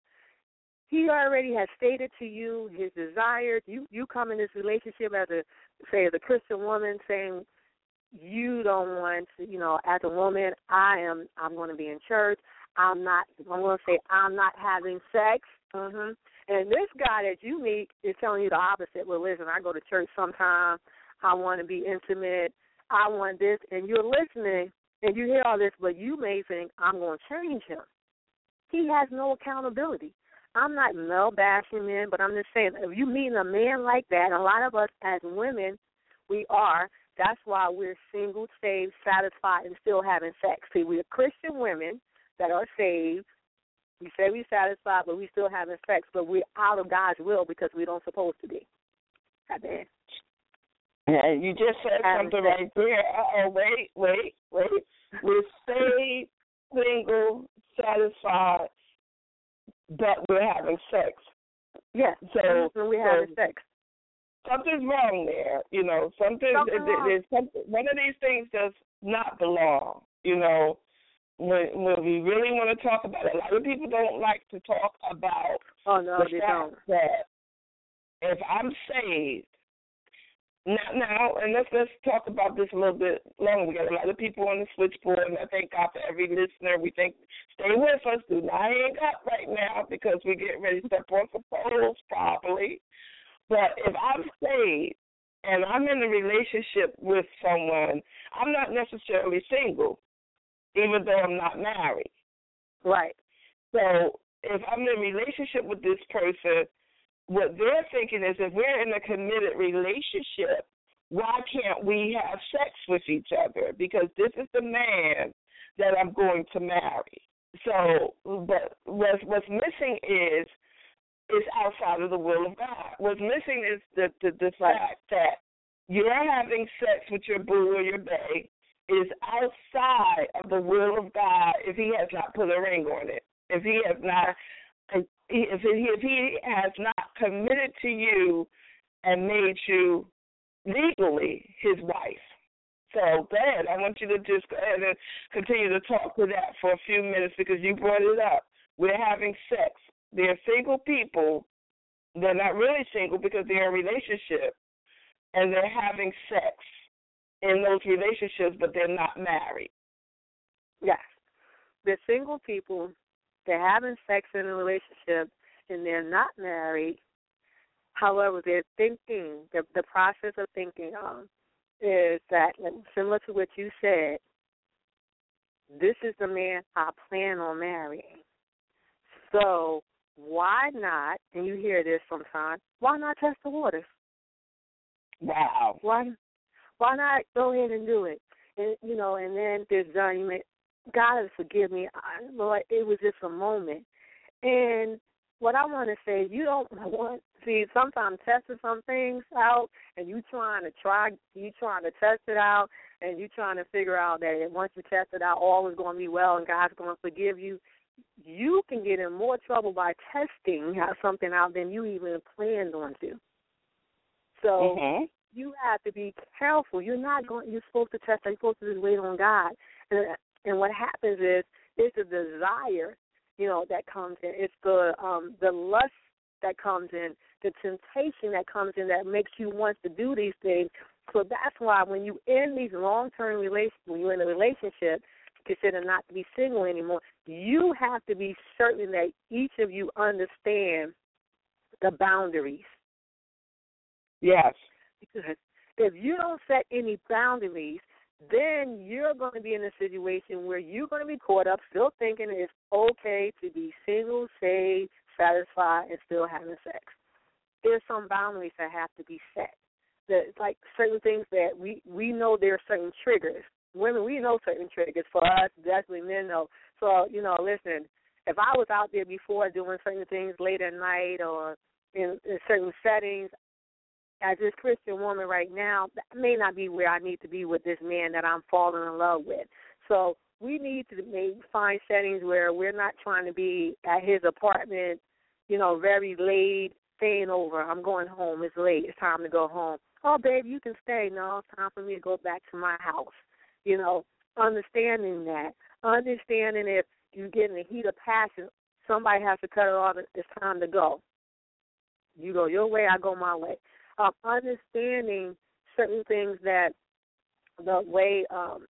He already has stated to you his desires. You you come in this relationship as a, say, as a Christian woman saying you don't want to, you know, as a woman, I am, I'm going to be in church. I'm not, I'm going to say I'm not having sex. Mm-hmm. And this guy that you meet is telling you the opposite. Well, listen, I go to church sometime. I want to be intimate. I want this. And you're listening and you hear all this, but you may think I'm going to change him. He has no accountability. I'm not male bashing men, but I'm just saying, if you meet a man like that, and a lot of us as women, we are, that's why we're single, saved, satisfied, and still having sex. See, we're Christian women that are saved. We say we're satisfied, but we still having sex, but we're out of God's will because we don't supposed to be. Amen. Yeah, you just said Having something sex. right there. Uh-oh, wait, wait, wait. We're saved, single, satisfied, but we're having sex. Yes, So when we're so having sex. something's wrong there. You know, something, Something there- wrong. there's something, one of these things does not belong. You know, when when we really want to talk about it, a lot of people don't like to talk about Oh, no, the they fact don't. that if I'm saved, now, now, and let's let's talk about this a little bit longer. We got a lot of people on the switchboard, and I thank God for every listener. We think, stay with us, do not hang up right now because we're getting ready to step on some poles probably. But if I'm saved and I'm in a relationship with someone, I'm not necessarily single, even though I'm not married. Right. So if I'm in a relationship with this person, what they're thinking is if we're in a committed relationship, why can't we have sex with each other? Because this is the man that I'm going to marry. So, but what's, what's missing is is outside of the will of God. What's missing is the, the, the fact that you're having sex with your boo or your bae is outside of the will of God if he has not put a ring on it. If he has not If he, if he has not committed to you and made you legally his wife. So go ahead. I want you to just go ahead and continue to talk to that for a few minutes because you brought it up. We're having sex. They're single people. They're not really single because they're in a relationship, and they're having sex in those relationships, but they're not married. Yes. They're single people. They're having sex in a relationship, and they're not married. However, they're thinking, the, the process of thinking um, is that, similar to what you said, this is the man I plan on marrying. So why not, and you hear this sometimes, why not test the waters? Wow. Why, why not go ahead and do it? And, you know, and then there's done, you may, God forgive me, I, Lord, it was just a moment. And what I want to say, you don't want, see, sometimes testing some things out and you trying to try, you trying to test it out and you trying to figure out that once you test it out, all is going to be well and God's going to forgive you. You can get in more trouble by testing something out than you even planned on to. So mm-hmm. you have to be careful. You're not going, you're supposed to test, you're supposed to just wait on God. And, and what happens is, it's a desire, you know, that comes in. It's the um, the lust that comes in, the temptation that comes in that makes you want to do these things. So that's why when you in these long-term relations, when you're in a relationship, consider not to be single anymore, you have to be certain that each of you understand the boundaries. Yes. Because if you don't set any boundaries, then you're going to be in a situation where you're going to be caught up still thinking it's okay to be single, saved, satisfied, and still having sex. There's some boundaries that have to be set. There's like certain things that we, we know there are certain triggers. Women, we know certain triggers. For us, definitely men know. So, you know, listen, if I was out there before doing certain things late at night or in, in certain settings, as this Christian woman right now, that may not be where I need to be with this man that I'm falling in love with. So we need to make, find settings where we're not trying to be at his apartment, you know, very late, staying over. I'm going home. It's late. It's time to go home. Oh, babe, you can stay. No, it's time for me to go back to my house. You know, understanding that, understanding if you get in the heat of passion, somebody has to cut it off. It's time to go. You go your way, I go my way. Um, understanding certain things that the way um,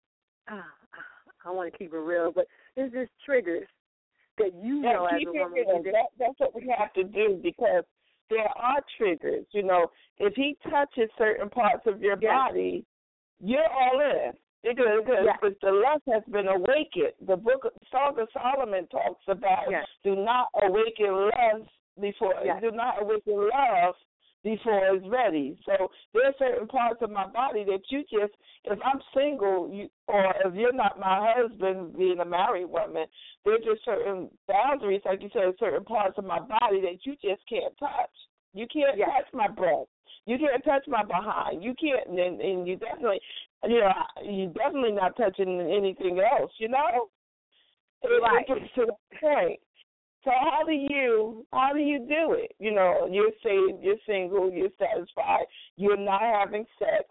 I want to keep it real, but it's just triggers that you Yeah, know as keep a it woman. real. That, that's what we have to do because there are triggers. You know, if he touches certain parts of your Yes. body, you're all in. Because, because Yes. the lust has been awakened. The book of Song of Solomon talks about Yes. do not awaken lust before, Yes. do not awaken love before it's ready. So there are certain parts of my body that you just, if I'm single, you, or if you're not my husband, being a married woman, there's just certain boundaries, like you said, certain parts of my body that you just can't touch. You can't Yes. touch my breast. You can't touch my behind. You can't, and, and you definitely, you know, you definitely not touching anything else. You know, Right. it gets to the point. So how do you how do you do it? You know, you're saved, you're single, you're satisfied, you're not having sex.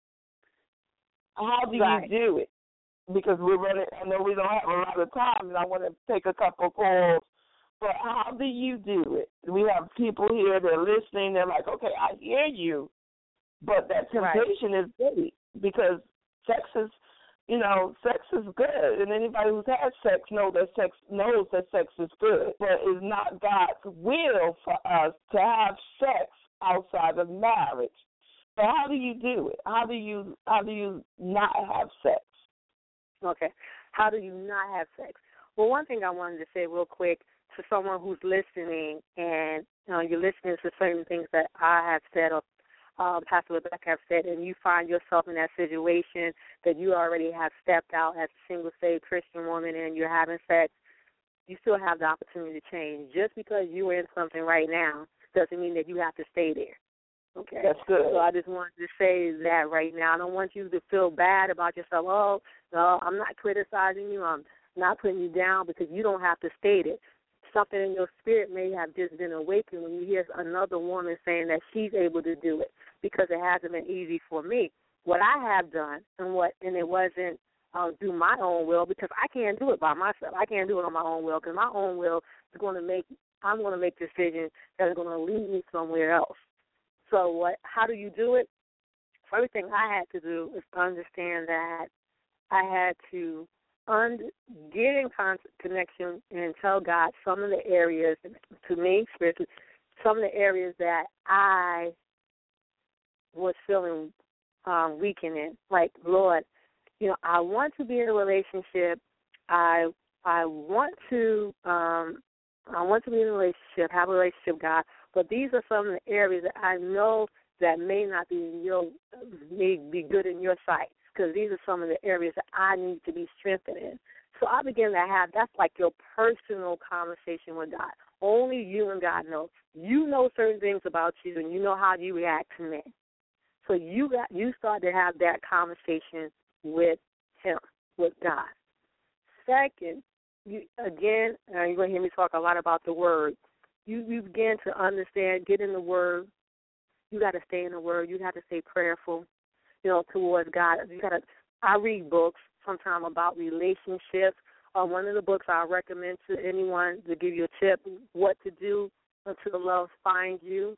How do Right. you do it? Because we're running. I know we don't have a lot of time, and I want to take a couple calls. But how do you do it? We have people here that are listening. They're like, okay, I hear you, but that temptation right. is big because sex is, you know, sex is good, and anybody who's had sex knows that sex knows that sex is good. But it's not God's will for us to have sex outside of marriage. So how do you do it? How do you how do you not have sex? Okay. How do you not have sex? Well, one thing I wanted to say real quick to someone who's listening, and you know, you're listening to certain things that I have said or um, Pastor Rebecca have said, and you find yourself in that situation that you already have stepped out as a single, saved Christian woman and you're having sex, you still have the opportunity to change. Just because you're in something right now doesn't mean that you have to stay there. Okay. That's good. So I just wanted to say that right now. I don't want you to feel bad about yourself. Oh, no, I'm not criticizing you. I'm not putting you down because you don't have to stay there. Something in your spirit may have just been awakened when you hear another woman saying that she's able to do it because it hasn't been easy for me. What I have done, and what, and it wasn't uh, through my own will because I can't do it by myself. I can't do it on my own will because my own will is going to make, I'm going to make decisions that are going to lead me somewhere else. So what? How do you do it? First thing I had to do is understand that I had to un- get in con- connection and tell God some of the areas, to me, spiritually, some of the areas that I was feeling um, weakened in. Like, Lord, you know, I want to be in a relationship. I I want to um, I want to be in a relationship, have a relationship, God. But these are some of the areas that I know that may not be in your, may be good in your sight, because these are some of the areas that I need to be strengthened in. So I begin to have, that's like your personal conversation with God. Only you and God know. You know certain things about you, and you know how you react to men. So you got, you start to have that conversation with Him, with God. Second, you, again, uh, you're going to hear me talk a lot about the Word. You, you begin to understand, get in the Word. You got to stay in the Word. You got to stay prayerful, you know, towards God. You got to. I read books sometimes about relationships. Uh, one of the books I recommend to anyone to give you a tip: What to Do Until Love Finds You.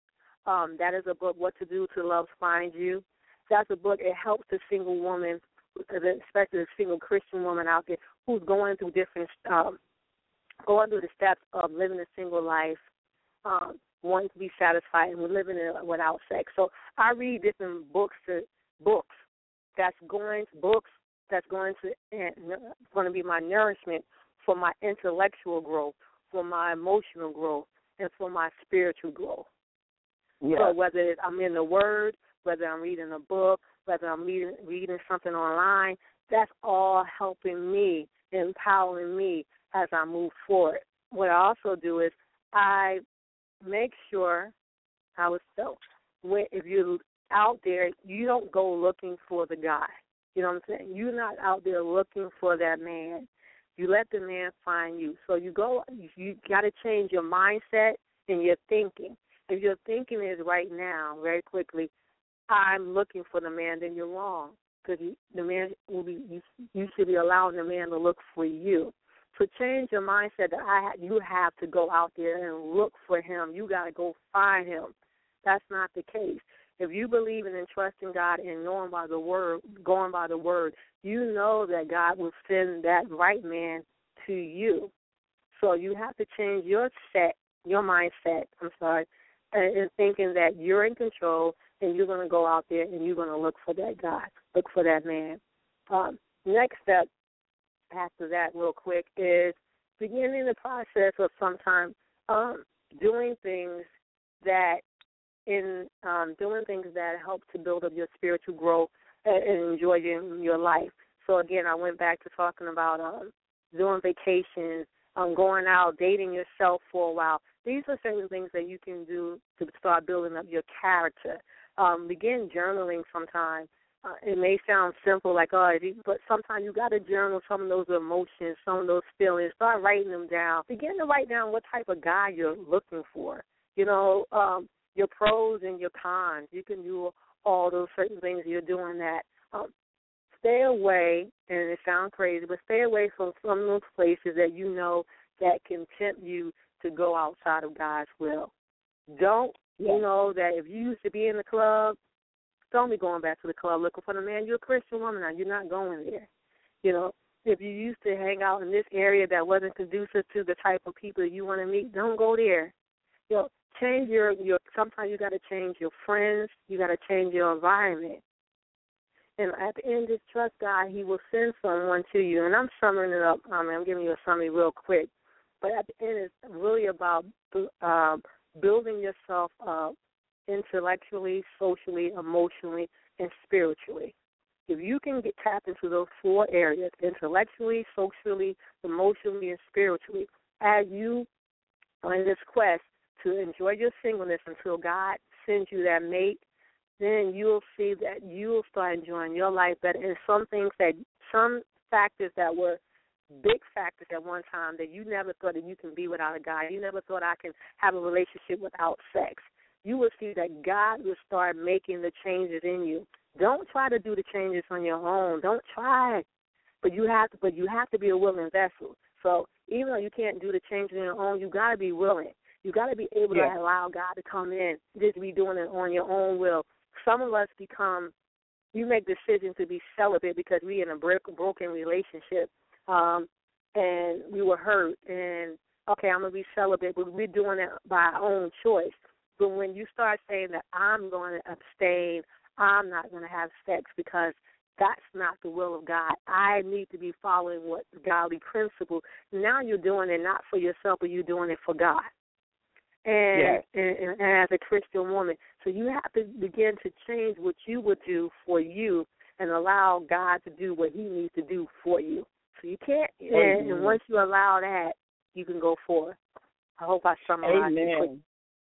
Um, that is a book. What to Do Till Love Finds You. That's a book. It helps the single woman, especially the single Christian woman out there who's going through different. Um, going through the steps of living a single life, um, wanting to be satisfied, and living it without sex. So I read different books to books that's going to books that's going to and going to be my nourishment for my intellectual growth, for my emotional growth, and for my spiritual growth. Yeah. So whether it's, I'm in the Word, whether I'm reading a book, whether I'm reading reading something online, that's all helping me, empowering me as I move forward. What I also do is I make sure I was so when if you're out there, you don't go looking for the guy. You know what I'm saying? You're not out there looking for that man. You let the man find you. So you go. You got to change your mindset and your thinking. If your thinking is right now, very quickly, I'm looking for the man, then you're wrong. because the man will be you, you should be allowing the man to look for you. So change your mindset that I you have to go out there and look for him. You got to go find him. That's not the case. If you believe in and trust in God and knowing by the word, going by the word, you know that God will send that right man to you. So you have to change your set, your mindset, I'm sorry, and, and thinking that you're in control and you're going to go out there and you're going to look for that guy, look for that man. Um, next step after that real quick is beginning the process of sometimes um, doing things that in um, doing things that help to build up your spiritual growth and, and enjoy your, your life. So, again, I went back to talking about um, doing vacations, um, going out, dating yourself for a while. These are certain things that you can do to start building up your character. Um, begin journaling sometime. Uh, it may sound simple, like, oh, but sometimes you got to journal some of those emotions, some of those feelings. Start writing them down. Begin to write down what type of guy you're looking for. You know, um, your pros and your cons. You can do all those certain things. You're doing that. Um, stay away, and it sounds crazy, but stay away from some of those places that you know that can tempt you to go outside of God's will. Don't, yeah. you know, that if you used to be in the club, don't be going back to the club looking for the man. You're a Christian woman now. You're not going there. You know, if you used to hang out in this area that wasn't conducive to the type of people you want to meet, don't go there. You know, change your, your sometimes you got to change your friends. You got to change your environment. And at the end, just trust God. He will send someone to you. And I'm summing it up. I mean, I'm giving you a summary real quick. But at the end, it's really about uh, building yourself up intellectually, socially, emotionally, and spiritually. If you can get tapped into those four areas, intellectually, socially, emotionally, and spiritually, as you are in this quest to enjoy your singleness until God sends you that mate, then you'll see that you'll start enjoying your life better. And some things that, some factors that were big factors at one time that you never thought that you can be without a guy. You never thought I can have a relationship without sex. You will see that God will start making the changes in you. Don't try to do the changes on your own. Don't try. But you have to but you have to be a willing vessel. So even though you can't do the changes on your own, you gotta be willing. You gotta be able yeah. to allow God to come in, just be doing it on your own will. Some of us become you make decisions to be celibate because we're in a broken relationship. Um, and we were hurt and okay, I'm gonna be celibate, but we're doing it by our own choice. But when you start saying that I'm going to abstain, I'm not going to have sex because that's not the will of God. I need to be following what godly principle. Now you're doing it not for yourself, but you're doing it for God. And, yes. and, and, and as a Christian woman, so you have to begin to change what you would do for you and allow God to do what he needs to do for you. So you can't, and, and once you allow that, you can go forward. I hope I summarized it quick.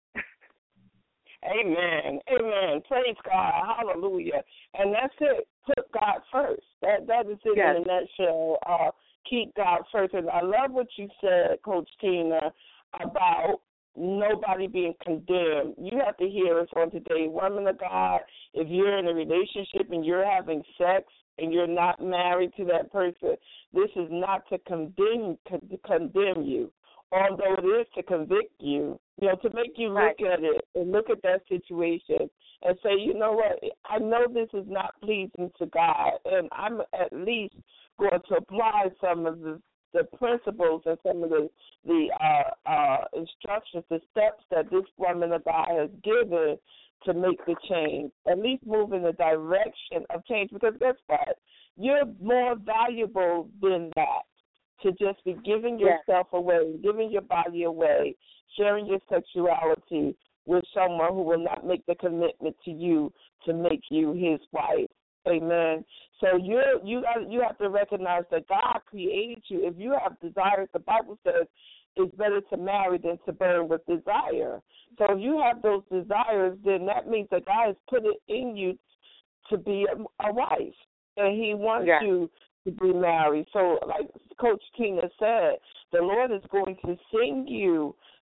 Amen. Amen. Praise God. Hallelujah. And that's it. Put God first. That that is it yes. in a nutshell. Uh, keep God first. And I love what you said, Coach Tina, about nobody being condemned. You have to hear us on today. Woman of God, if you're in a relationship and you're having sex and you're not married to that person, this is not to condemn to condemn you. Although it is to convict you, you know, to make you look right. at it and look at that situation and say, you know what, I know this is not pleasing to God, and I'm at least going to apply some of the, the principles and some of the, the uh, uh, instructions, the steps that this woman of God has given to make the change, at least move in the direction of change, because guess what? You're more valuable than that. To just be giving yourself yes. away, giving your body away, sharing your sexuality with someone who will not make the commitment to you to make you his wife. Amen. So you you got you have to recognize that God created you. If you have desires, the Bible says it's better to marry than to burn with desire. So if you have those desires, then that means that God has put it in you to be a, a wife, and he wants yes. you to be married. So like Coach Tina said, the Lord is going to send you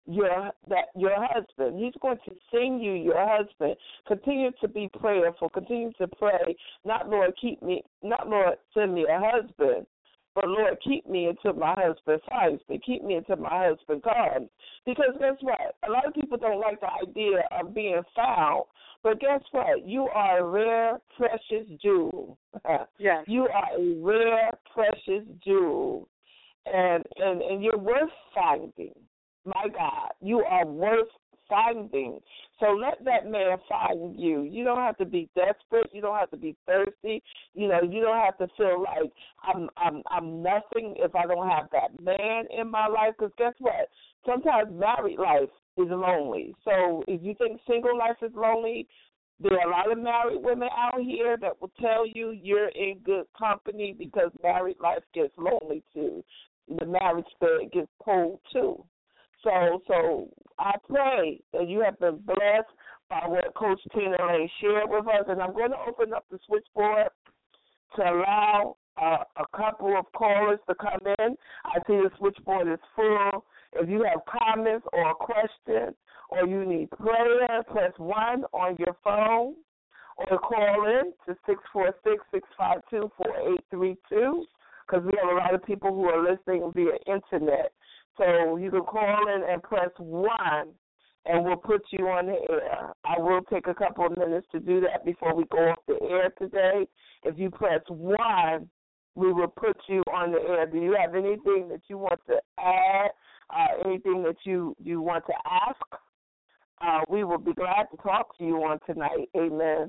your that your husband. He's going to sing you your husband. Continue to be prayerful. Continue to pray. Not Lord, keep me. Not Lord, send me a husband. But Lord, keep me until my husband finds me. Keep me until my husband comes. Because guess what? A lot of people don't like the idea of being found. But guess what? You are a rare, precious jewel. Yes. You are a rare, precious jewel. And, and, and you're worth finding. My God, you are worth finding. So let that man find you. You don't have to be desperate. You don't have to be thirsty. You know, you don't have to feel like I'm I'm I'm nothing if I don't have that man in my life. Because guess what? Sometimes married life is lonely. So if you think single life is lonely, there are a lot of married women out here that will tell you you're in good company because married life gets lonely too. The marriage bed gets cold too. So, so I pray that you have been blessed by what Coach Tina Lane shared with us, and I'm going to open up the switchboard to allow uh, a couple of callers to come in. I see the switchboard is full. If you have comments or a question or you need prayer, press one on your phone or call in to six four six, six five two, four eight three two because we have a lot of people who are listening via internet. So you can call in and press one, and we'll put you on the air. I will take a couple of minutes to do that before we go off the air today. If you press one, we will put you on the air. Do you have anything that you want to add, uh, anything that you, you want to ask? Uh, we will be glad to talk to you on tonight. Amen.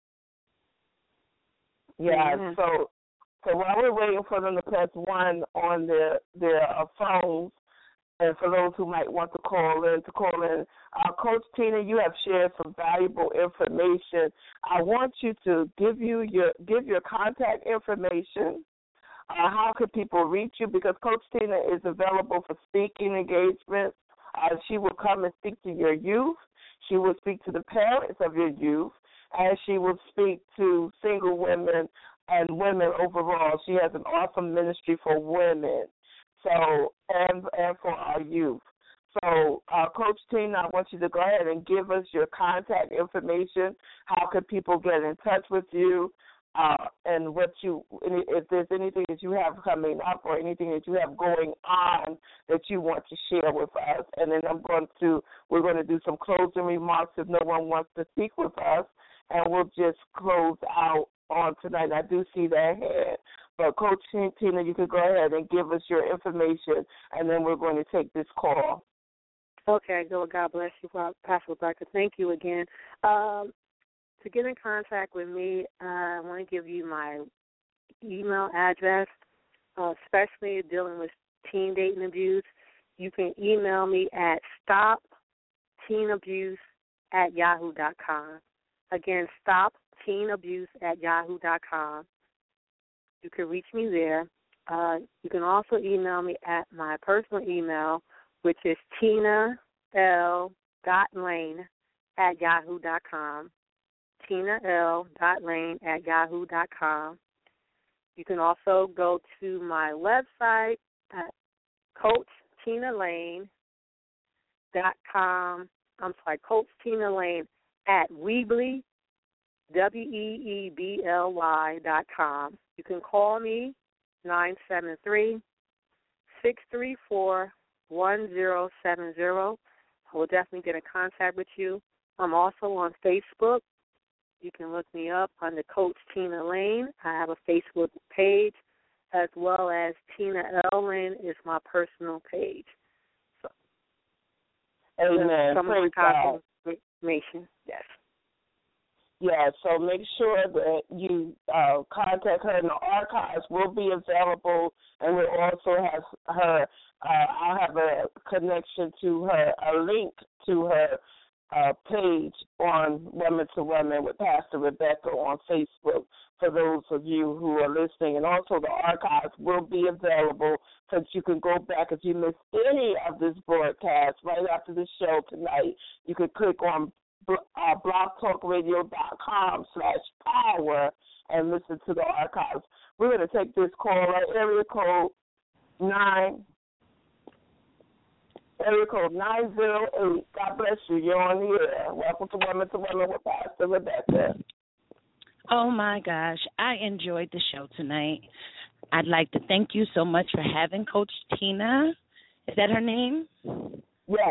Yeah, Amen. so so while we're waiting for them to press one on their, their uh, phones, and for those who might want to call in, to call in, uh, Coach Tina, you have shared some valuable information. I want you to give you your give your contact information. Uh, how can people reach you? Because Coach Tina is available for speaking engagements. Uh, she will come and speak to your youth. She will speak to the parents of your youth, and she will speak to single women and women overall. She has an awesome ministry for women. So, and and for our youth. So, uh, Coach Tina, I want you to go ahead and give us your contact information. How can people get in touch with you? Uh, and what you, if there's anything that you have coming up or anything that you have going on that you want to share with us. And then I'm going to, we're going to do some closing remarks if no one wants to speak with us, and we'll just close out on tonight. I do see that head. But, Coach Tina, you could go ahead and give us your information, and then we're going to take this call. Okay, so God bless you, Pastor Rebecca. Thank you again. Um, to get in contact with me, uh, I want to give you my email address, uh, especially dealing with teen dating abuse. You can email me at stopteenabuse at yahoo dot com. Again, stopteenabuse at yahoo dot com. You can reach me there. Uh, you can also email me at my personal email, which is tina l dot lane at yahoo dot com. tina l dot lane at yahoo dot com. You can also go to my website at coach tina lane dot com. I'm sorry, Coach Tina Lane at Weebly, W E E B L Y dot com. You can call me, nine seven three, six three four, one zero seven zero. I will definitely get in contact with you. I'm also on Facebook. You can look me up under Coach Tina Lane. I have a Facebook page, as well as Tina L. Lane is my personal page. So, Amen. some Praise of my contact information, yes. Yeah, so make sure that you uh, contact her, and the archives will be available, and we'll also have her, uh, I'll have a connection to her, a link to her uh, page on Women to Women with Pastor Rebecca on Facebook for those of you who are listening. And also the archives will be available so that you can go back if you missed any of this broadcast right after the show tonight. You can click on Uh, blogtalkradio.com slash power and listen to the archives. We're going to take this call, area code nine Area code nine zero eight. God bless you. You're on the air. Welcome to Women to Women with Pastor Rebecca. Oh, my gosh. I enjoyed the show tonight. I'd like to thank you so much for having Coach Tina. Is that her name? Yes.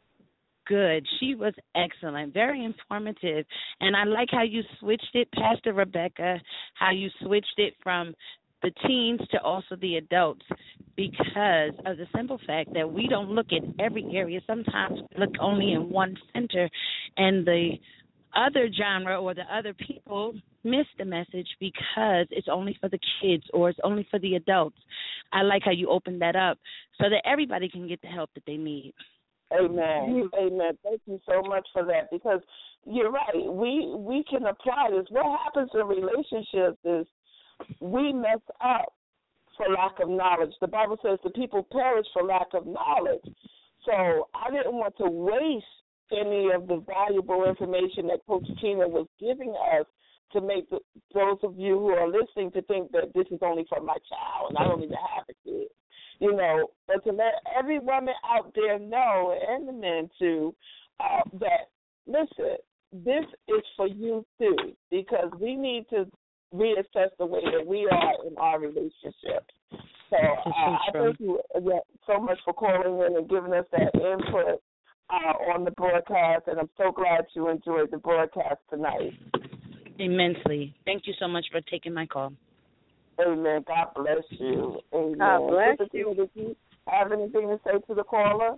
Good. She was excellent, very informative. And I like how you switched it, Pastor Rebecca, how you switched it from the teens to also the adults, because of the simple fact that we don't look at every area. Sometimes we look only in one center, and the other genre or the other people miss the message because it's only for the kids or it's only for the adults. I like how you opened that up so that everybody can get the help that they need. Amen. Amen. Thank you so much for that, because you're right. We we can apply this. What happens in relationships is we mess up for lack of knowledge. The Bible says the people perish for lack of knowledge. So I didn't want to waste any of the valuable information that Coach Tina was giving us to make the, those of you who are listening to think that this is only for my child and I don't even have a kid. You know, but to let every woman out there know, and the men too, uh, that, listen, this is for you too, because we need to reassess the way that we are in our relationships. So uh, I thank you again so much for calling in and giving us that input uh, on the broadcast, and I'm so glad you enjoyed the broadcast tonight. Immensely. Thank you so much for taking my call. Amen. God bless you. Amen. God bless Sister you. Tina, did you have anything to say to the caller?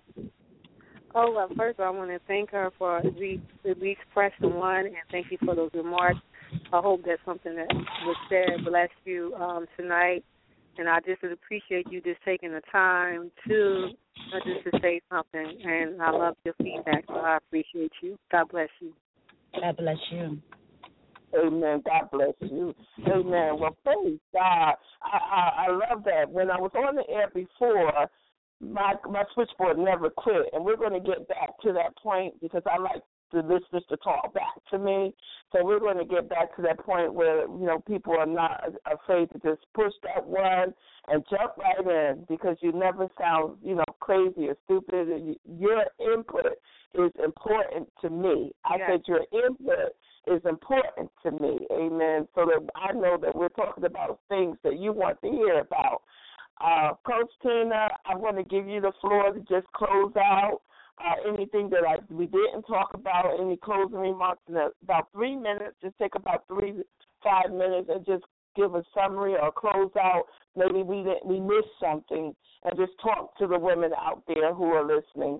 Oh, well, first of all, I want to thank her for at least, at least pressing one, and thank you for those remarks. I hope that something that was said blessed you um, tonight, and I just appreciate you just taking the time to uh, just to say something, and I love your feedback, so I appreciate you. God bless you. God bless you. Amen. God bless you. Amen. Well, praise God. I, I, I love that. When I was on the air before, my my switchboard never quit, and we're going to get back to that point because I like the listeners to talk back to me. So we're going to get back to that point where, you know, people are not afraid to just push that one and jump right in, because you never sound, you know, crazy or stupid. Your input is important to me. I Yes. said your input is important to me, amen, so that I know that we're talking about things that you want to hear about. Uh, Coach Tina, I'm going to give you the floor to just close out uh, anything that I, we didn't talk about, any closing remarks in about three minutes. Just take about three, five minutes and just give a summary or close out. Maybe we didn't, we missed something, and just talk to the women out there who are listening.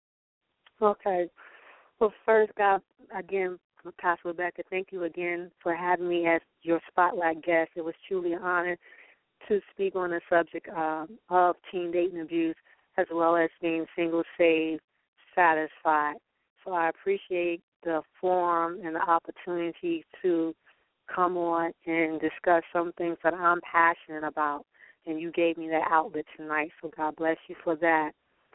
Okay. Well, first, God, again, Pastor Rebecca, thank you again for having me as your spotlight guest. It was truly an honor to speak on the subject um, of teen dating abuse, as well as being single, saved, satisfied. So I appreciate the forum and the opportunity to come on and discuss some things that I'm passionate about, and you gave me that outlet tonight, so God bless you for that.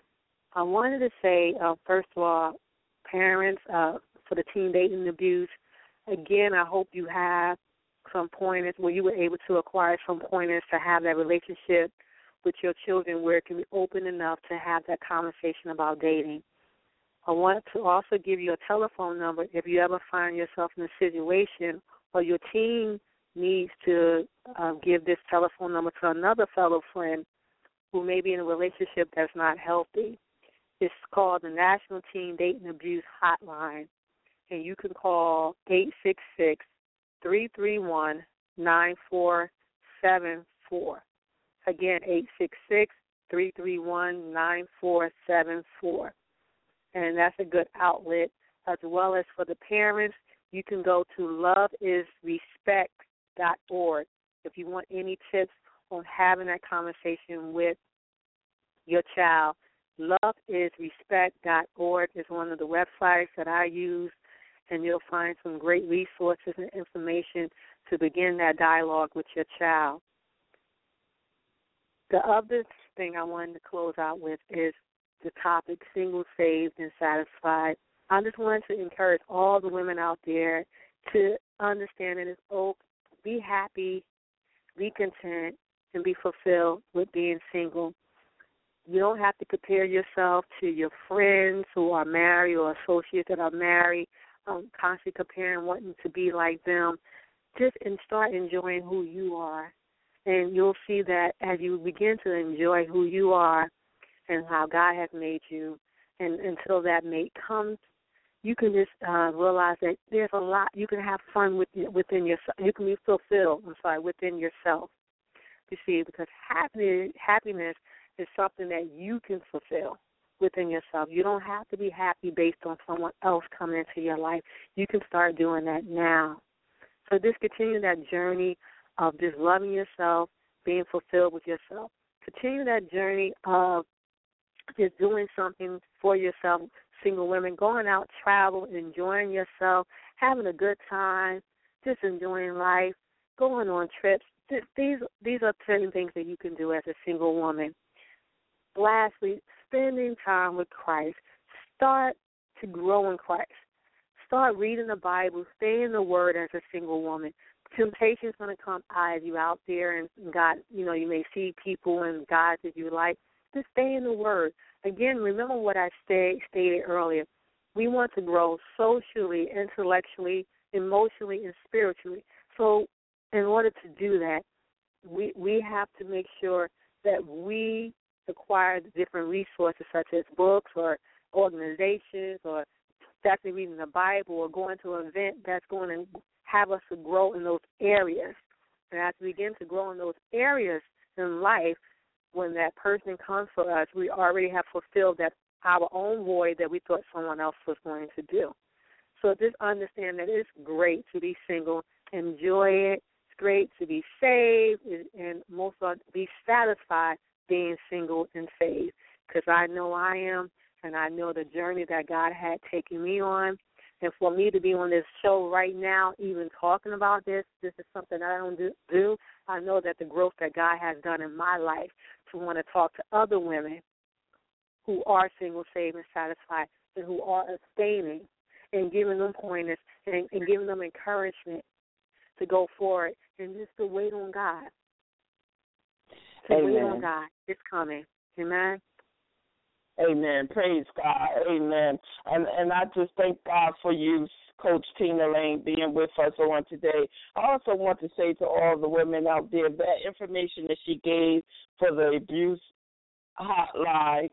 I wanted to say, uh, first of all, parents, uh, for the teen dating abuse, again, I hope you have some pointers where you were able to acquire some pointers to have that relationship with your children where it can be open enough to have that conversation about dating. I want to also give you a telephone number if you ever find yourself in a situation or your teen needs to uh, give this telephone number to another fellow friend who may be in a relationship that's not healthy. It's called the National Teen Dating Abuse Hotline, and you can call eight six six, three three one, nine four seven four. Again, eight six six, three three one, nine four seven four. And that's a good outlet. As well as for the parents, you can go to love is respect dot org if you want any tips on having that conversation with your child. love is respect dot org is one of the websites that I use, and you'll find some great resources and information to begin that dialogue with your child. The other thing I wanted to close out with is the topic, single, saved, and satisfied. I just wanted to encourage all the women out there to understand that it's okay, be happy, be content, and be fulfilled with being single. You don't have to compare yourself to your friends who are married or associates that are married, um, constantly comparing, wanting to be like them. Just and start enjoying who you are. And you'll see that as you begin to enjoy who you are and how God has made you, and until that mate comes, you can just uh, realize that there's a lot. You can have fun with, within yourself. You can be fulfilled, I'm sorry, within yourself. You see, because happiness, happiness is something that you can fulfill within yourself. You don't have to be happy based on someone else coming into your life. You can start doing that now. So just continue that journey of just loving yourself, being fulfilled with yourself. Continue that journey of just doing something for yourself, single women, going out, travel, enjoying yourself, having a good time, just enjoying life, going on trips. These these are certain things that you can do as a single woman. Lastly, spending time with Christ. Start to grow in Christ. Start reading the Bible. Stay in the Word as a single woman. Temptation is going to come as you out there, and God, you know, you may see people and gods that you like. Just stay in the Word. Again, remember what I stay, stated earlier. We want to grow socially, intellectually, emotionally, and spiritually. So in order to do that, we we have to make sure that we acquire different resources such as books or organizations or actually reading the Bible or going to an event that's going to have us to grow in those areas. And as we begin to grow in those areas in life, when that person comes for us, we already have fulfilled that our own void that we thought someone else was going to do. So just understand that it's great to be single. Enjoy it. It's great to be saved and most of all, be satisfied being single and saved, because I know I am, and I know the journey that God had taken me on. And for me to be on this show right now, even talking about this, this is something I don't do. do. I know that the growth that God has done in my life to want to talk to other women who are single, saved, and satisfied, and who are abstaining, and giving them pointers and, and giving them encouragement to go forward and just to wait on God. To Amen. wait on God. It's coming. Amen. Amen. Praise God. Amen. And and I just thank God for you, Coach Tina Lane, being with us on today. I also want to say to all the women out there that information that she gave for the abuse hotline,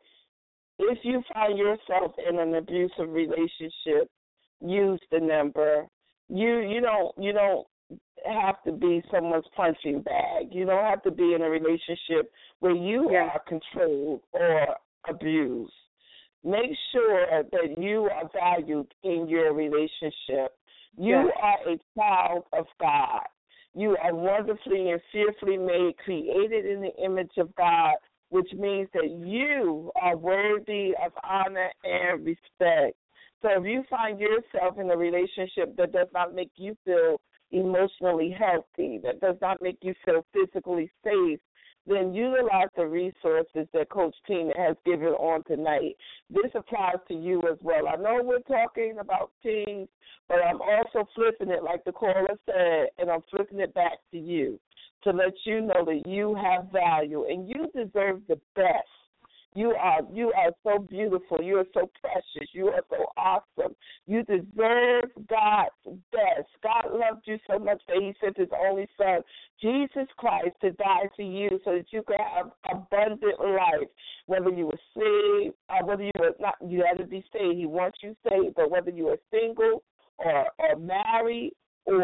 if you find yourself in an abusive relationship, use the number. You you don't you don't have to be someone's punching bag. You don't have to be in a relationship where you Yeah. are controlled or abused. Make sure that you are valued in your relationship. You Yeah. are a child of God. You are wonderfully and fearfully made, created in the image of God, which means that you are worthy of honor and respect. So if you find yourself in a relationship that does not make you feel emotionally healthy, that does not make you feel physically safe, then utilize the resources that Coach Tina has given on tonight. This applies to you as well. I know we're talking about teens, but I'm also flipping it like the caller said, and I'm flipping it back to you to let you know that you have value and you deserve the best. You are you are so beautiful. You are so precious. You are so awesome. You deserve God's best. God loved you so much that he sent his only son, Jesus Christ, to die for you so that you could have abundant life. Whether you were saved, or whether you were not, you had to be saved. He wants you saved, but whether you were single or, or married or,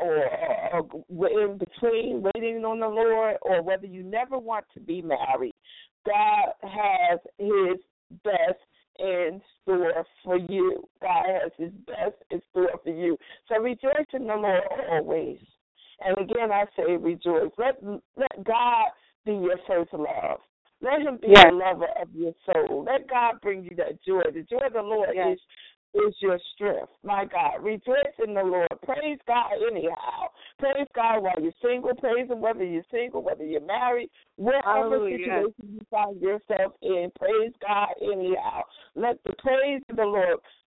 or, or, or in between, waiting on the Lord, or whether you never want to be married, God has his best in store for you. God has his best in store for you. So rejoice in the Lord always. And again, I say rejoice. Let let God be your first love. Let him be Yes. the lover of your soul. Let God bring you that joy. The joy of the Lord Yes. is is your strength. My God, rejoice in the Lord. Praise God anyhow. Praise God while you're single. Praise him whether you're single, whether you're married, whatever Hallelujah. situation you find yourself in. Praise God anyhow. Let the praise of the Lord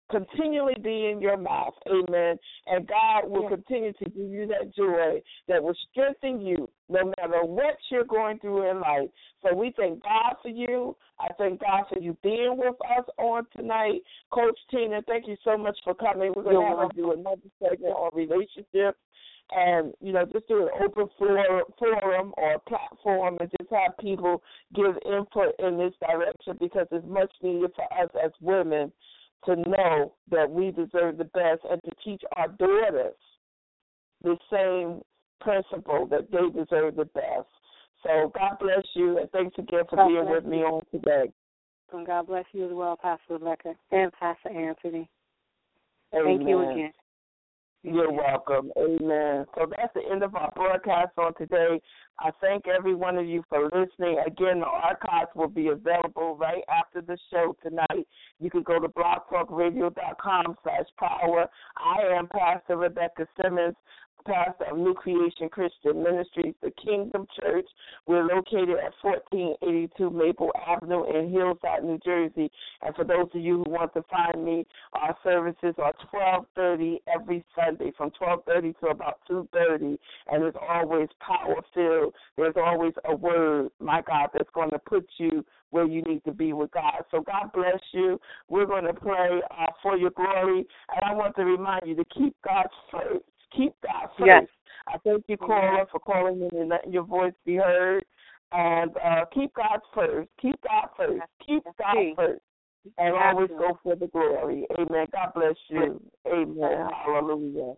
continually be in your mouth. Amen. And God will continue to give you that joy that will strengthen you no matter what you're going through in life. So we thank God for you. I thank God for you being with us on tonight. Coach Tina, thank you so much for coming. We're going to have to do another segment on relationships. And, you know, just do an open forum or platform and just have people give input in this direction, because it's much needed for us as women to know that we deserve the best and to teach our daughters the same principle that they deserve the best. So God bless you, and thanks again for God being with you. me on today. And God bless you as well, Pastor Rebecca and Pastor Anthony. Amen. Thank you again. You're welcome. Amen. So that's the end of our broadcast on today. I thank every one of you for listening. Again, the archives will be available right after the show tonight. You can go to blogtalkradio.com slash power. I am Pastor Rebecca Simmons, pastor of New Creation Christian Ministries, the Kingdom Church. We're located at fourteen eighty-two Maple Avenue in Hillside, New Jersey. And for those of you who want to find me, our services are twelve thirty every Sunday, from twelve thirty to about two thirty, and it's always power-filled. There's always a word, my God, that's going to put you where you need to be with God. So God bless you. We're going to pray uh, for your glory, and I want to remind you to keep God first. Keep God first. Yes. I thank you, Cora, for calling in and letting your voice be heard. And uh, keep God first. Keep God first. Keep God first. And always go for the glory. Amen. God bless you. Amen. Hallelujah.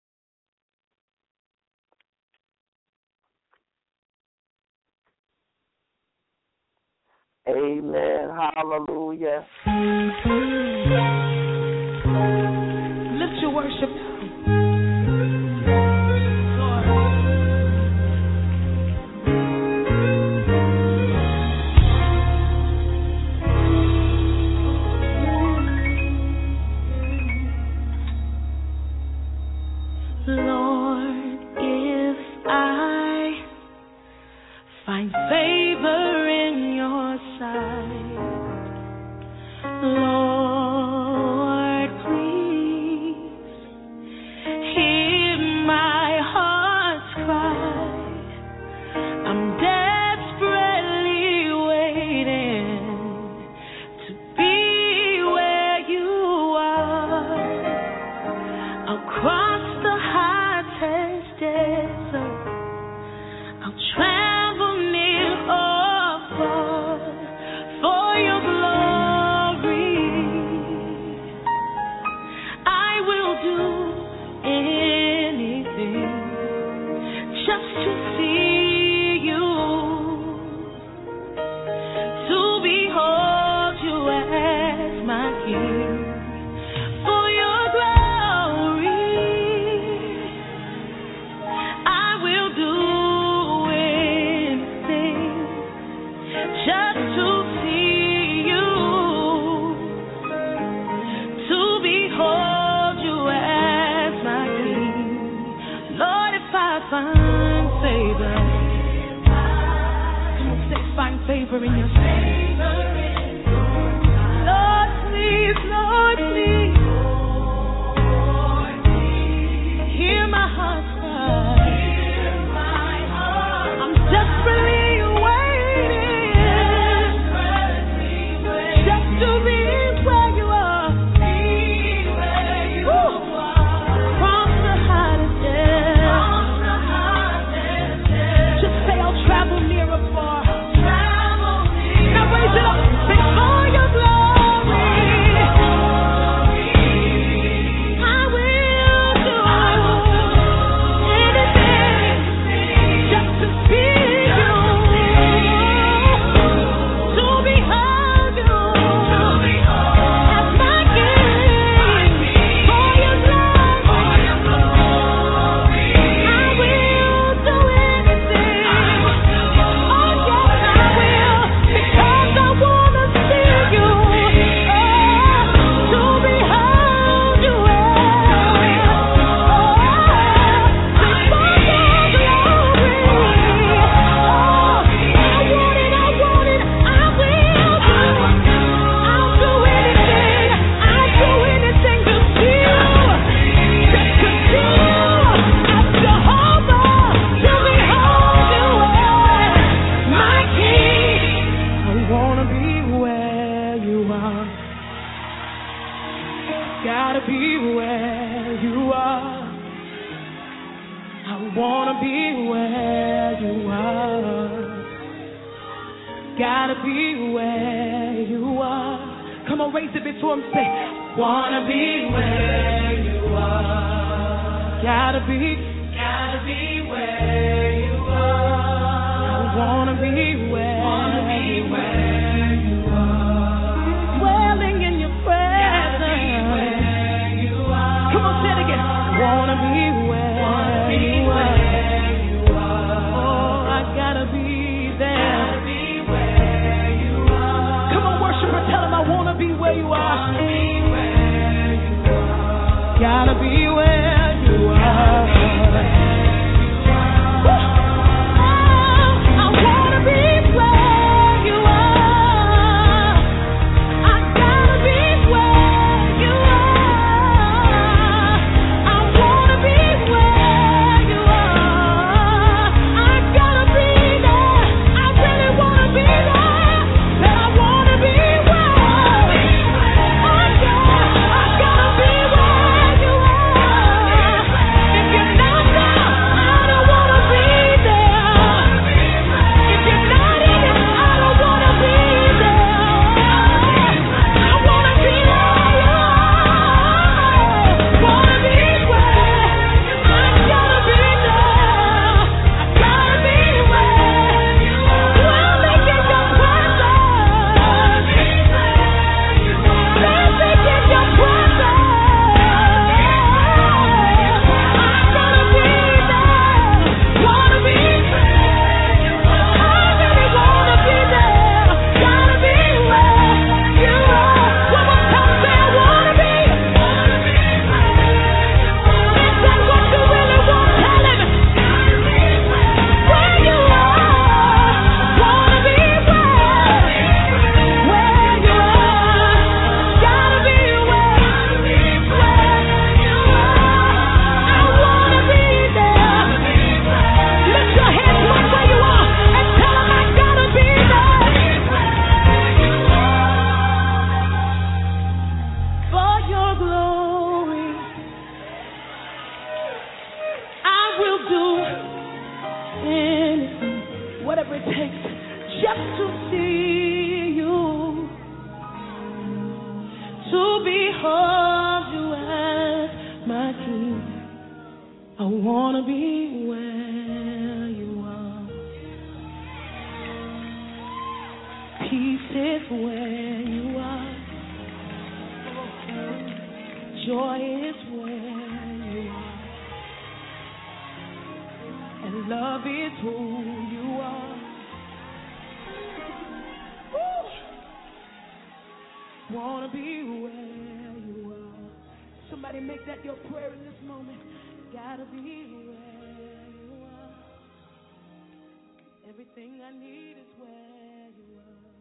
Amen. Hallelujah. Lift your worship now. Lord, if I find favor in your sight, Lord, please hear my heart's cry. I'm desperately waiting to be where you are. I'll cross the hottest desert. I'll travel near or far for your glory. I will do anything just to see you, to behold you as my King. For your glory, I will do anything just to see you, to behold you as my King. Lord, if I find favor, come on, say, find favor in your sight. Lord, please, Lord, please, hear my heart's cry. I'm desperately waiting just to be where you are. Woo. Across the hottest desert. Just say I'll travel near or far. Now raise it up. Say, for your glory, be where you are. Gotta be where you are. Come on, raise it before him. Say, wanna be where you are. Gotta be, gotta be where you are. I wanna be where, wanna be where you are. Dwelling in your presence. Gotta be where you are. Come on, say it again. Wanna be where, wanna be you are. Where you are. Oh, I gotta be there. Gotta be where you are. Come on, worshiper, tell him I wanna be where you are. Wanna be where you are. Gotta be where you are. Whatever it takes just to see you, to behold you as my King. I want to be where you are. Peace is where you are. Joy is where you are. And love is who you are. Wanna be where you are. Somebody make that your prayer in this moment. Gotta be where you are. Everything I need is where you are.